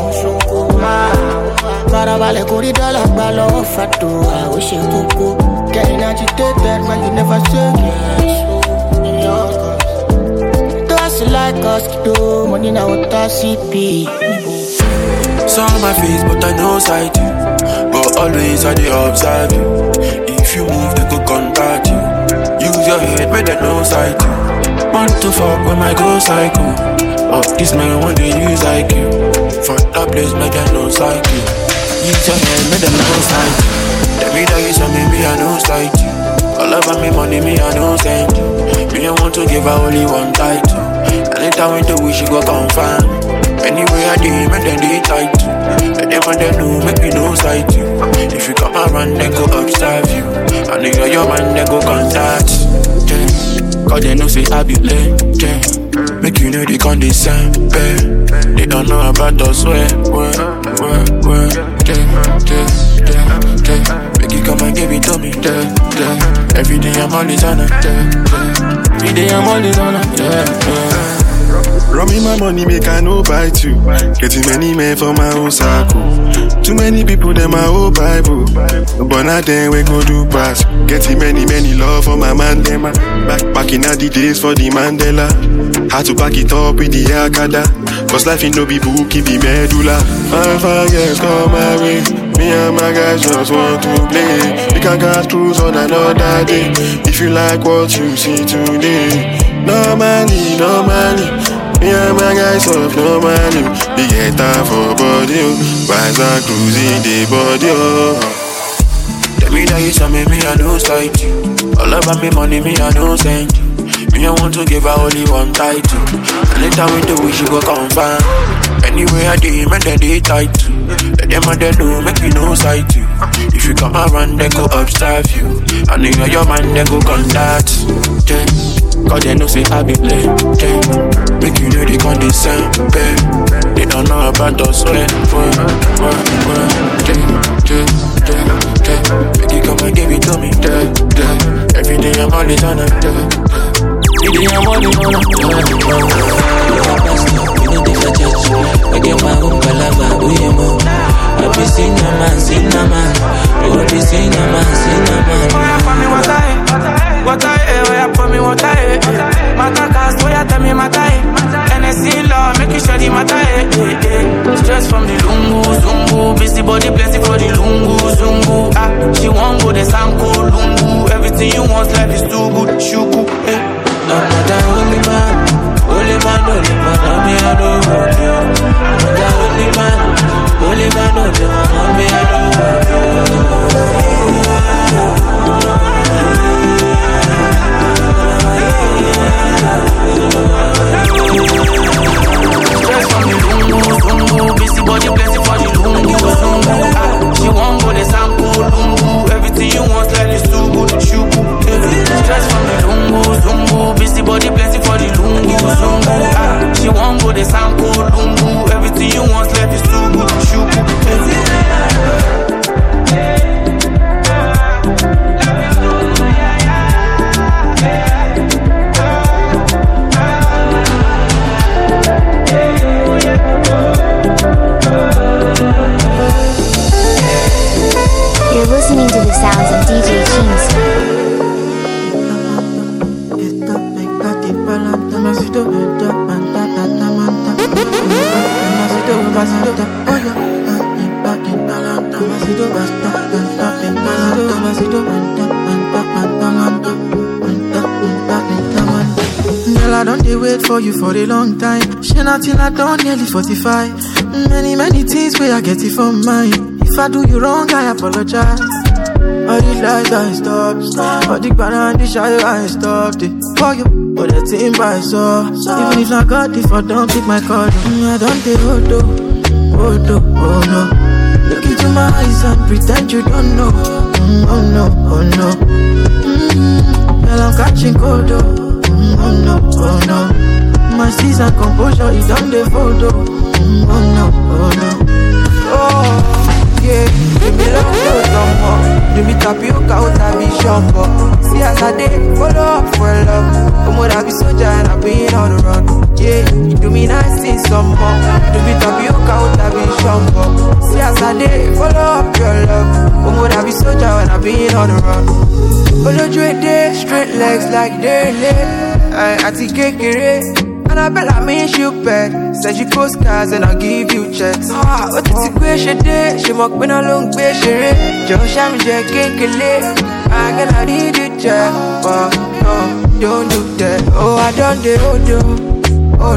S21: Caravale corridor, balo, fatu, I wish you could go. Getting agitated when you never say yes. Does you like us to do money now with CP?
S10: Saw my face, but I know sight you. But always I dey observe you. If you move, they go contact you. Use your head, but they know sight you. Want to fuck when I go psycho. Oh, this man want to use like you. For that place, make them know sight you. Use your head, make them know sight you. Tell me that you saw me, I know sight you. All about me money, me I know send you. Me I want to give her only one title. Anytime we do, we should go confirm. Anyway I do, make them do tight too. Let them and they know, make me know sight you. If you come around, then go observe you. And if you're your man, then go contact. Yeah. Cause they know say I be late. Yeah. Make you know they condescend. They don't know about us, where. Make you come and give it to me, every day I'm always on it, every day I'm always on it,
S12: Run me my money, make I no bite you. Getting many men for my own circle. Too many people, them my whole Bible. But now then we go do pass. Getting many love for my man, them. Back in the days for the Mandela. Had to back it up with the Akada. Cause life in no be book, it be medulla. 5 years come my way. Me and my guys just want to play. We can gas cruise on another day. If you like what you see today. No money. Me and my guys off no money. We get time for body. Vibes are cruising the body.
S10: Tell me that you saw me, I know sight you. All about me money, me I know send you. Me I want to give her only one title. Anytime we do, we should go confirm. Anyway I do, make them do tight too. Let them and they know, make me know sight you. If you come around, they go observe you. And if you're your man, they go contact. Yeah. Cause they know say I be playing. Yeah. Make you know they condescend. They don't know about us. Make you come and give it to me. Every day I'm always on it. Every day I'm always on it.
S24: I get my own
S5: be cinnamon. Oh, be cinnamon.
S7: Oh, yeah, for me, what I oh, yeah, for me, what I Mata cast, oh, yeah, tell me, mata NSC law, make you sure the mata Stress from the lungu, zungu. Busy body, plenty for the lungu, zungu. Ah, she won't go the sanko, lungu. Everything you want, life is too good, shuku,
S5: I'm not that only man, I'm me, I don't want you. I'm not that only man, I'm me, I don't want
S7: Stress from the lungu, zungu. Busy body, plenty for the lungu, zungu. Ah, she won't go the sanko, lungu. Everything you want, life is too good, shuku, Stress from the lungu, zungu. Busy body, plenty for the lungu, zungu. Ah, she won't go the sanko, lungu. Everything you want, life is too good, shuku,
S4: You're listening to the sounds of DJ Cheese.
S11: Girl, I don't wait for you for a long time. She nothing I done nearly 45. Many things where I get it from mine. If I do you wrong, I apologize. All the lies I stopped, all the banana and the shy I stopped it. For you, but the team by so. Even if I got it, I don't pick my card. I don't take oh no. Look into my eyes and pretend you don't know. Oh no. Girl, I'm catching cold oh no. My season composure is on the photo. Oh no.
S7: Oh, yeah, give me love, no more. Do me tapioca out of me shampoo. See as I did, follow up for love. Come on, I be soldier and I been on the run. Yeah, you do me nice things some more. Do me tapioca out of me shampoo. See as I did, follow up your love. Come on, I be soldier and I been on the run. Follow you a day, straight legs like daily. I take it. Annabella means you bad. Said she post cards and I'll give you checks. What is the question day? She mock when I long be shere. Josh I'm jacking it. I gonna need you check. But no, don't do that. Oh, I don't do. Oh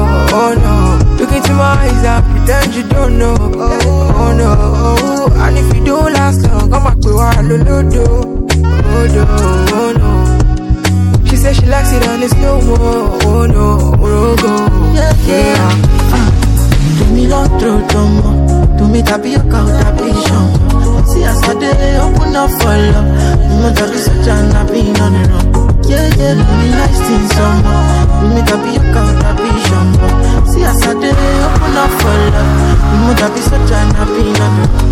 S7: no. Look into my eyes and pretend you don't know. Oh no. And if you don't last long, come back with what I do. Oh no. She said she likes it and it's no more. Oh no, yeah.
S11: Do me long throat, do me tapioca out of vision. See as I day open up for love. You want to be such an happy on the run. Yeah, do me nice things some more. Do me tapioca out of vision. See as I day open up for love. You want to be such an happy on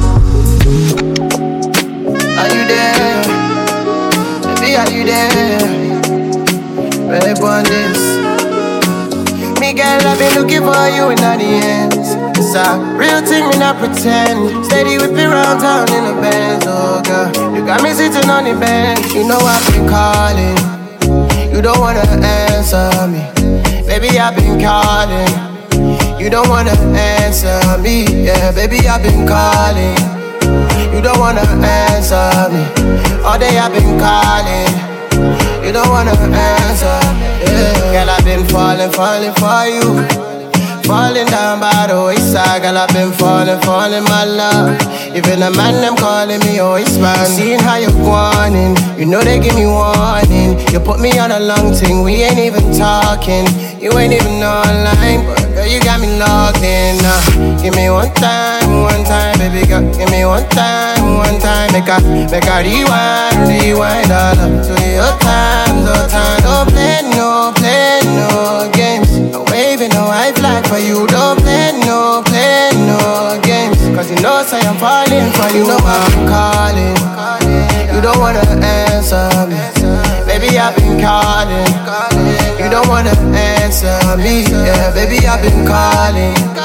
S11: the run.
S3: Are you there? Baby, are you there? Babe, on this. Me girl, I've been looking for you in all the ends. It's a real thing, me not pretend. Steady whipping around town in the Benz, oh girl. You got me sitting on the bench. You know I've been calling. You don't wanna answer me. Baby, I've been calling. You don't wanna answer me. Yeah, baby, I've been calling. You don't wanna answer me. All day I've been calling. You don't wanna answer, yeah. Girl, I've been falling for you. Falling down by the wayside. Girl, I've been falling, my love. Even the man, them calling me always man. Seeing how you're whining, you know they give me warning. You put me on a long thing, we ain't even talking. You ain't even online, but girl, you got me locked in. Give me one time, baby girl. Give me one time. Make a rewind all up to your time, no time. Don't play no games. No waving, no high flag for you. Don't play no games. Cause you know say I'm falling for you. You know I'm calling. You don't wanna answer me. Baby, I've been calling. You don't wanna answer me. Yeah, baby, I've been calling.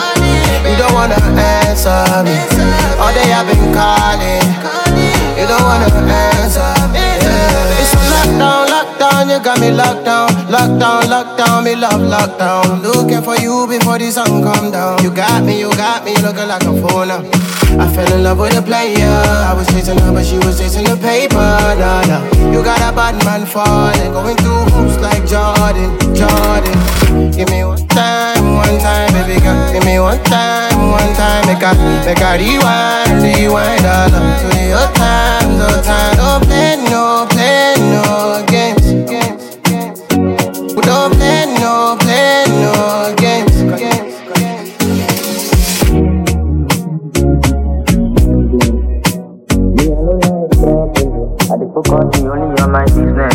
S3: You don't wanna answer me. All day I've been calling. You don't wanna answer me. It's a lockdown, you got me locked down. Lockdown, me love lockdown. Looking for you before the sun come down. You got me, looking like a fool now. I fell in love with a player. I was chasing her, but she was chasing the paper. Nah. You got a bad man falling, going through hoops like Jordan. Give me one time, baby girl. Give me one time. Make I rewind all up to the old time. Don't play no games. Don't play no games.
S8: I dey focus only on my business.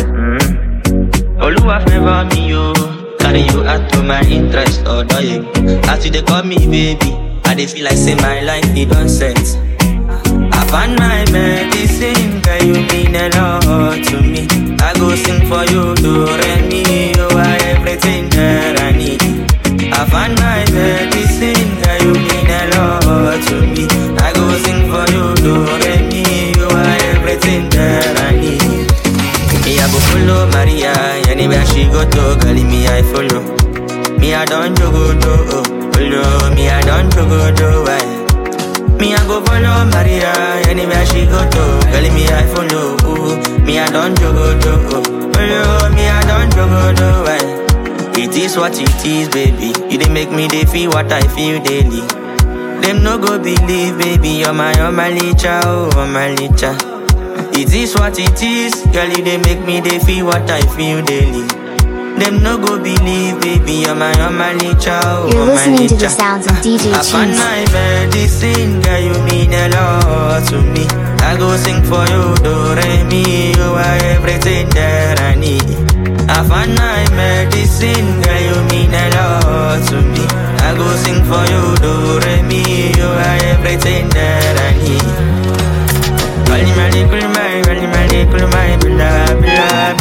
S8: Oluwa favor me, yo. Carry you out to my interest, oh doye. As you dey call me baby, I dey feel like say my life it don't sense. I found my medicine, girl, you mean a lot to me. I go sing for you, do re mi, you are everything that I need. I found my medicine, girl, you mean a lot to me. I go sing for you, do re mi, you are everything that I need. Me I go follow Maria, anywhere she go to, girl, me I follow. Me I don't jogo do, follow me I don't jogo do, why? Me I go follow Maria, anywhere she go to, girl, me I follow. Me I don't jogo do, follow me I don't jogo do, why? It is what it is, baby. You didn't make me they feel what I feel daily. Them no go believe, baby, you're my licha, oh my licha. It is what it is, girl, you they make me they feel what I feel daily. Them no go believe, baby, you're my licha, oh
S4: You're
S8: my
S4: listening to the
S8: licha.
S4: sounds of DJ
S8: I found
S4: Cheese.
S8: my medicine, girl, you mean a lot to me. I go sing for you, do re mi, you are everything that I need. I found my medicine, girl, you mean a lot to me. I go sing for you, do re mi, you are everything that I need. Bali kulmai, blah, blah,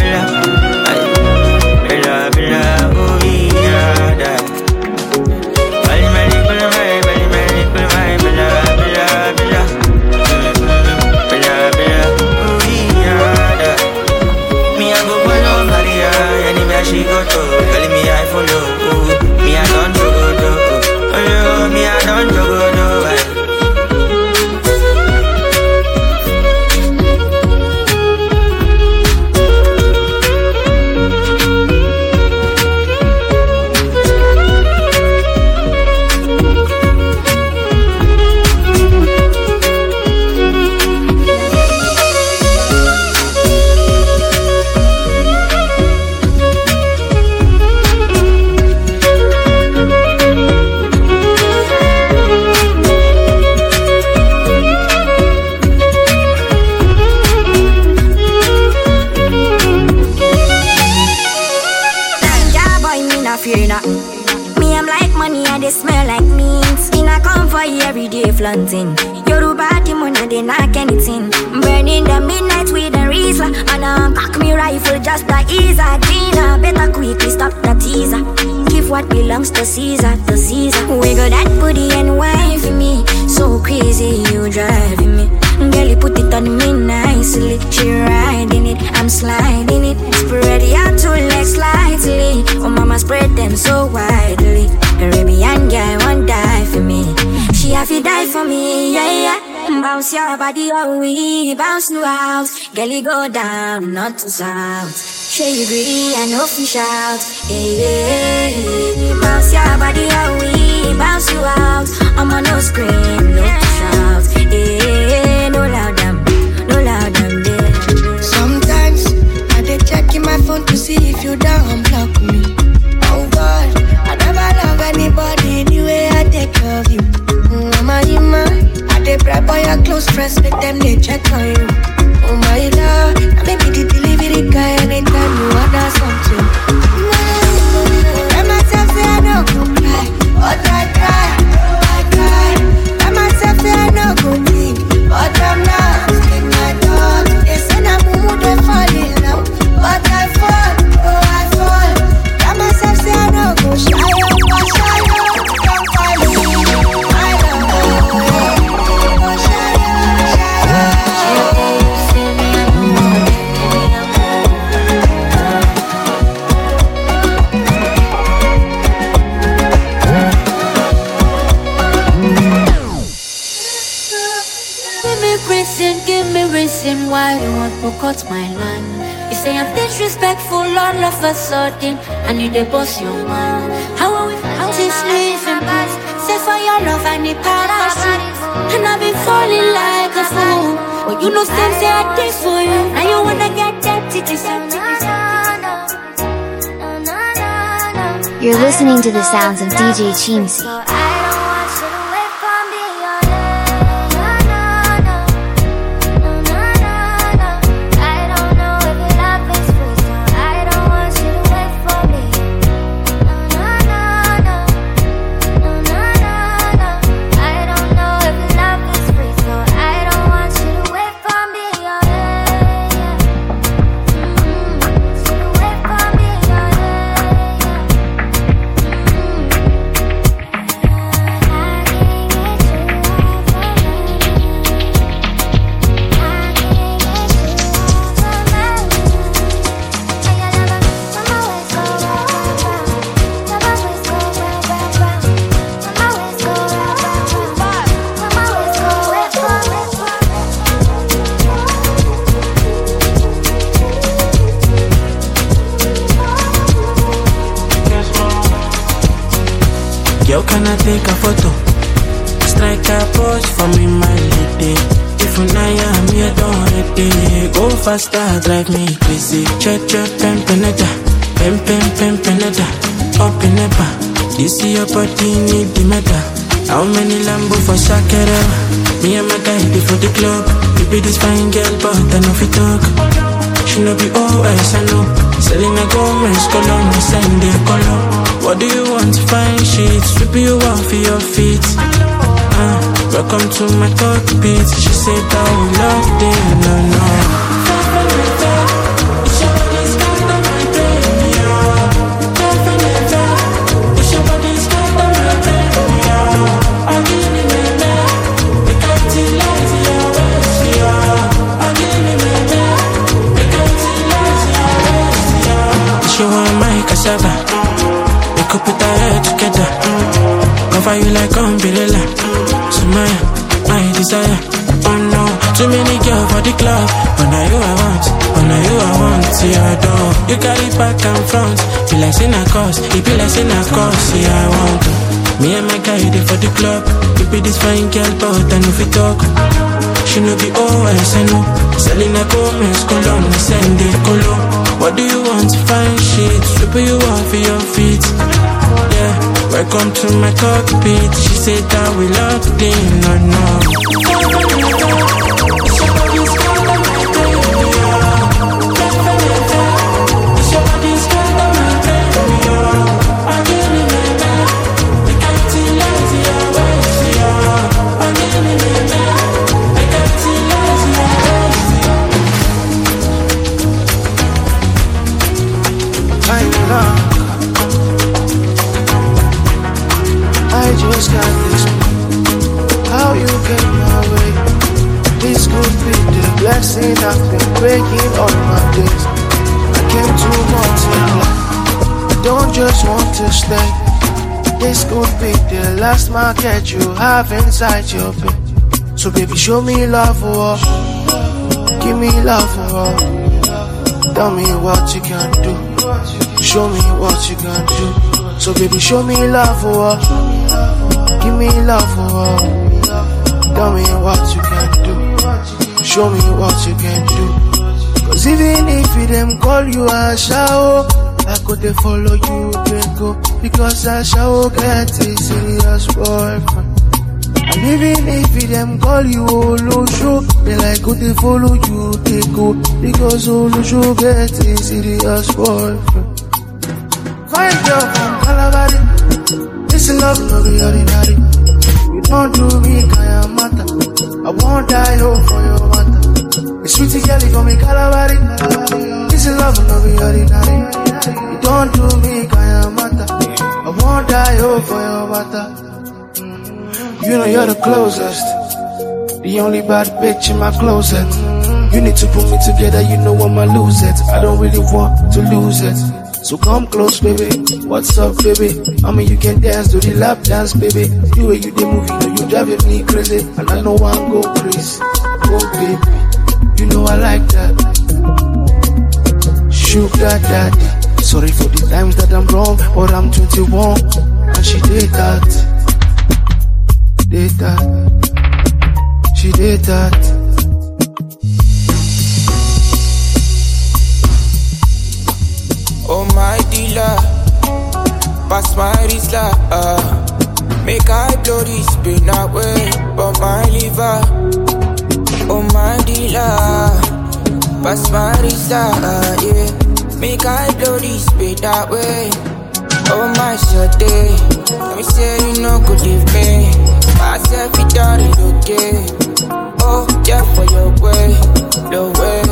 S8: blah. Blah, oh yeah, da. Bali kulmai, blah, blah, blah. Blah, blah, oh yeah, da. Me I go follow Maria, anywhere she go to, girl, me I follow. Me I don't jogo do, oh me I don't jogo do.
S2: Flaunting. Yoruba money they knock anything. Burning the midnight with a Rizla. And cock me rifle just a easer. Gina, better quickly stop the teaser. Give what belongs to Caesar, to Caesar. Wiggle that booty and wine for me. So crazy you driving me. Girl, you put it on me nicely. She riding it, I'm sliding it. Spread your two legs slightly. Oh mama, spread them so widely. Caribbean girl won't die for me. She have to die for me, yeah. Bounce your body, oh we bounce to house. Girl, you go down, not to south. Share you greedy and no fish out, yeah. Bounce your body, oh we bounce to house. I'm on no scream, no shout, yeah. No loud damn, yeah.
S9: Sometimes I dey check in my phone to see if you down block me. Oh God, I never love anybody the way I take care of you. I dey bribe all your close friends, make them they check on you. Oh my love, I may be the delivery guy anytime you order something. Let myself say I no go cry, but I cry. Let myself say I no go think, but I'm lost in my thoughts. They say na mumu they fall in love, but I fall, oh I fall.
S14: why they want to cut my line. You say I'm disrespectful all of a sudden, and you dey boss your mind. How are we this living peace? Say for your love I need parachute, and I've been falling like a fool. But you know same say I did for you, and you wanna get tempted to something.
S4: You're listening to the sounds of DJ Chimsy.
S5: Yo, can I take a photo? Strike a pose for me, my lady. If you know I'm here, don't ready. Go faster, drive me crazy. Check, pempeneta. Pempeneta. Up in the bar. This is your body, need the meta. How many Lambo for Shakira? Me and my guy before the club. You be this fine girl, but I know if you talk. She no be OS, I know. Selena Gomez, Cologne, send the color. What do you want to find shit? Sweep you off your feet. Welcome to my cockpit. She said that we loved it, no. It's your body's got on my brain, yo. It's your body's got on my brain, yo. I'm giving it back. We can't utilize your waist, yo. I'm giving it back. We can't utilize your waist, yo. She want my cassava. Could put our head together, cover you like umbrella. Sumaya, my desire. Oh no, too many girls for the club, but now you I want, see your door. You carry back and front, be like in a course, it be like in a course, see I want to. Me and my guy, they for the club, you be this fine girl, but I know if we talk. She know the OS, I know. Selena Gomez, Cologne, send the color. What do you want to find shit? Sweep you off your feet. Yeah, welcome to my cockpit. She said that we locked in,
S21: I just got this. How you came my way? This could be the blessing I've been breaking all my days. I came to multiply. I don't just want to stay. This could be the last market you have inside your bed. So baby, show me love for all. Give me love for all. Tell me what you can do. Show me what you can do. So baby, show me love for all. Give me love for all. Tell me what you can do. Show me what you can do. Cause even if you them call you a shower, I could they follow you, they go. Because I shall get a serious boyfriend. And even if you them call you Olusho, they like could they follow you, they go. Because Olusho get a serious boyfriend. Find girl from Calabari. This love no be ordinary. You don't do me kaya mata. I won't die home for your matter. A sweetie girl from me Calabari. This love no be ordinary. You don't do me kaya mata. I won't die home for your matter. You know you're the closest, the only bad bitch in my closet. You need to put me together, you know I'ma lose it. I don't really want to lose it. So come close, baby. What's up, baby? I mean, you can dance, do the lap dance, baby. The way you do move, you know you driving me crazy, and I know I'm go crazy. Oh, baby, you know I like that. Sugar daddy. Sorry for the times that I'm wrong, but I'm 21 and she did that. She did that.
S7: Oh my dealer, pass my Rizla. Make I blow this pain away, but my liver. Oh my dealer, pass my Rizla, yeah. Make I blow this pain away. Oh my shawty, let me say you know could leave me. Myself it done it okay. Oh yeah for your way, the way.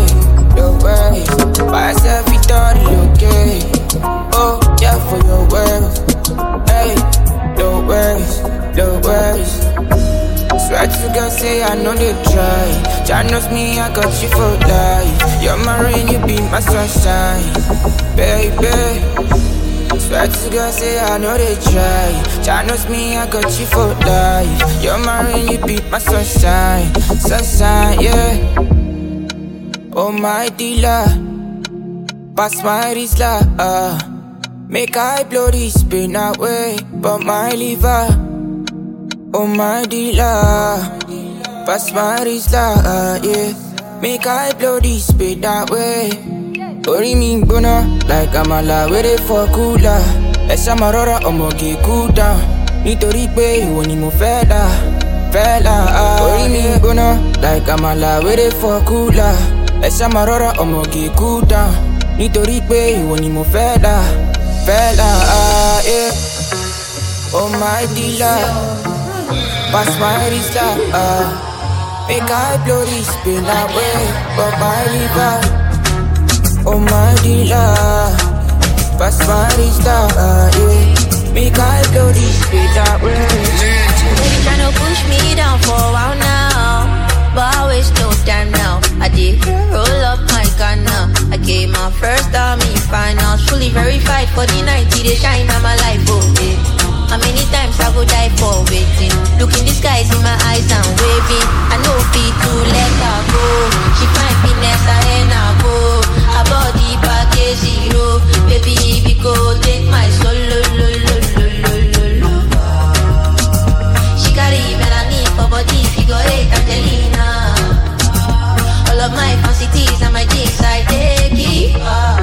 S7: Myself it done it okay. Oh yeah for your ways. Hey, the ways. Swear to God say I know they try. Jah knows me, I got you for life. You're my rain, you be my sunshine, baby. Swear to God say I know they try. Jah knows me, I got you for life. You're my rain, you be my sunshine, yeah. Oh my dealer, pass my Rizla, make I blow this pain away, but my liver. Oh my dealer, pass my Rizla, yeah. Make I blow this pain away. Ori mi bona, like I'm ala waiting for cooler. Esa marora omo ge cool down. Nítorí pé ìwọ ni mo fẹ́ là. Ori mi bona, like I'm ala waiting for cooler. Esa marora omo ge cool down. Nítorí pé ìwọ ni mo fẹ́ là, yeah. Oh my dealer, pass my Rizla, make I blow this pain away, but my liver. Oh my dealer, pass my Rizla, yeah. Make I blow this pain away.
S9: Baby tryna push me down for a while now, but I waste no time now. I did roll up my gun now. I gave my first army finals, fully verified for the night. They shine on my life, oh yeah. How many times I go die for waiting? Look in the skies in my eyes and waving. I know fit to let her go. She find finesse, I ain't her go. Her body package zero. Baby, if you go take my soul, She carry melanin for body, figure 8 Angelina. All of my fancy teas and my jeans, I take it.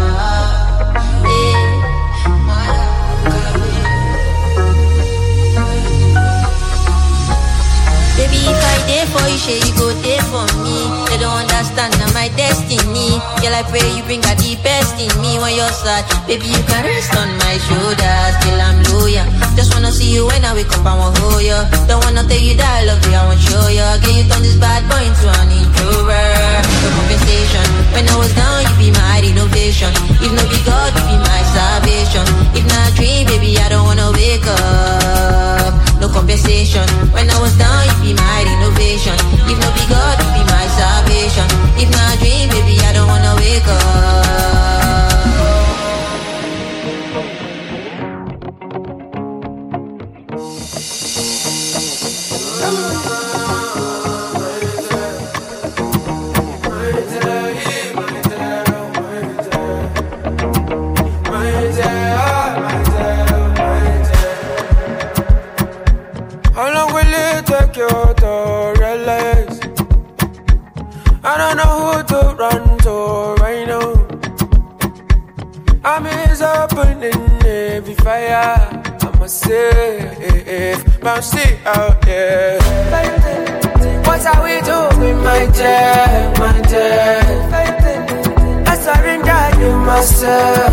S9: Baby, if I there for you, say you go there for me. They don't understand now my destiny. Girl, I pray you bring out the best in me when you're sad. Baby, you can rest on my shoulders till I'm loyal. Just wanna see you when I wake up, I won't hold you. Don't wanna tell you that I love you, I won't show you. Girl, you turn this bad boy into an introvert. No compensation. When I was down, you be my innovation. If no be God, you be my salvation. If not a dream, baby, I don't wanna wake up. No compensation. When I was down, you be my innovation. If no be God, you be my salvation. If not a dream, baby, I don't wanna wake up.
S7: How long will it take you to realize? I don't know who to run to right now. I'm is opening every fire. I'm a safe, but I'm still out there. What are we doing, my dear, my dear? I surrender you myself.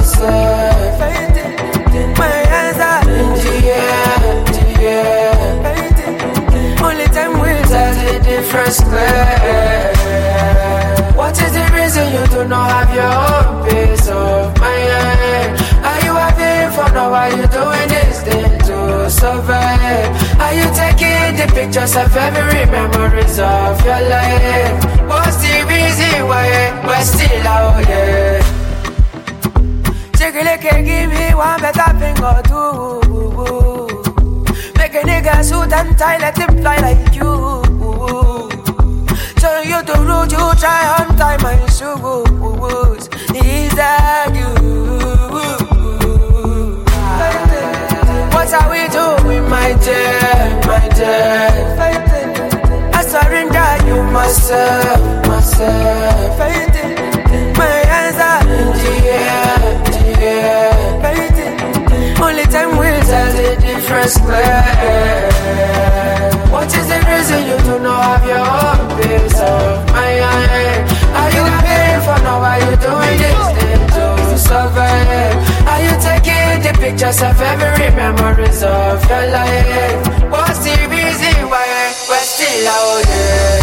S7: My hands are in the air. Only time will tell the difference clear. What is the reason you do not have your own peace of mind? Are you having fun or are you doing this thing to survive? Are you taking the pictures of every memories of your life? What's the reason why we're still out here? Take a look and give me one better thing or two. Make a nigga suit and tie, let him fly like you. Tell you the road, you try hard
S3: tie my shoes. Is that you? What are we doing, my dear, my dear? I surrender you myself. My hands are in the air. Only time will tell the difference. What is the reason you do not have your own piece of my mind? Are you paying for now? Are you doing this thing to survive? Are you taking the pictures of every memories of your life? What's the reason why we're still out here?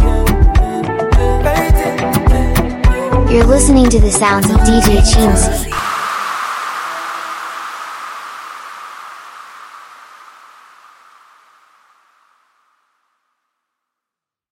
S4: You're listening to the sounds of DJ Chimsy.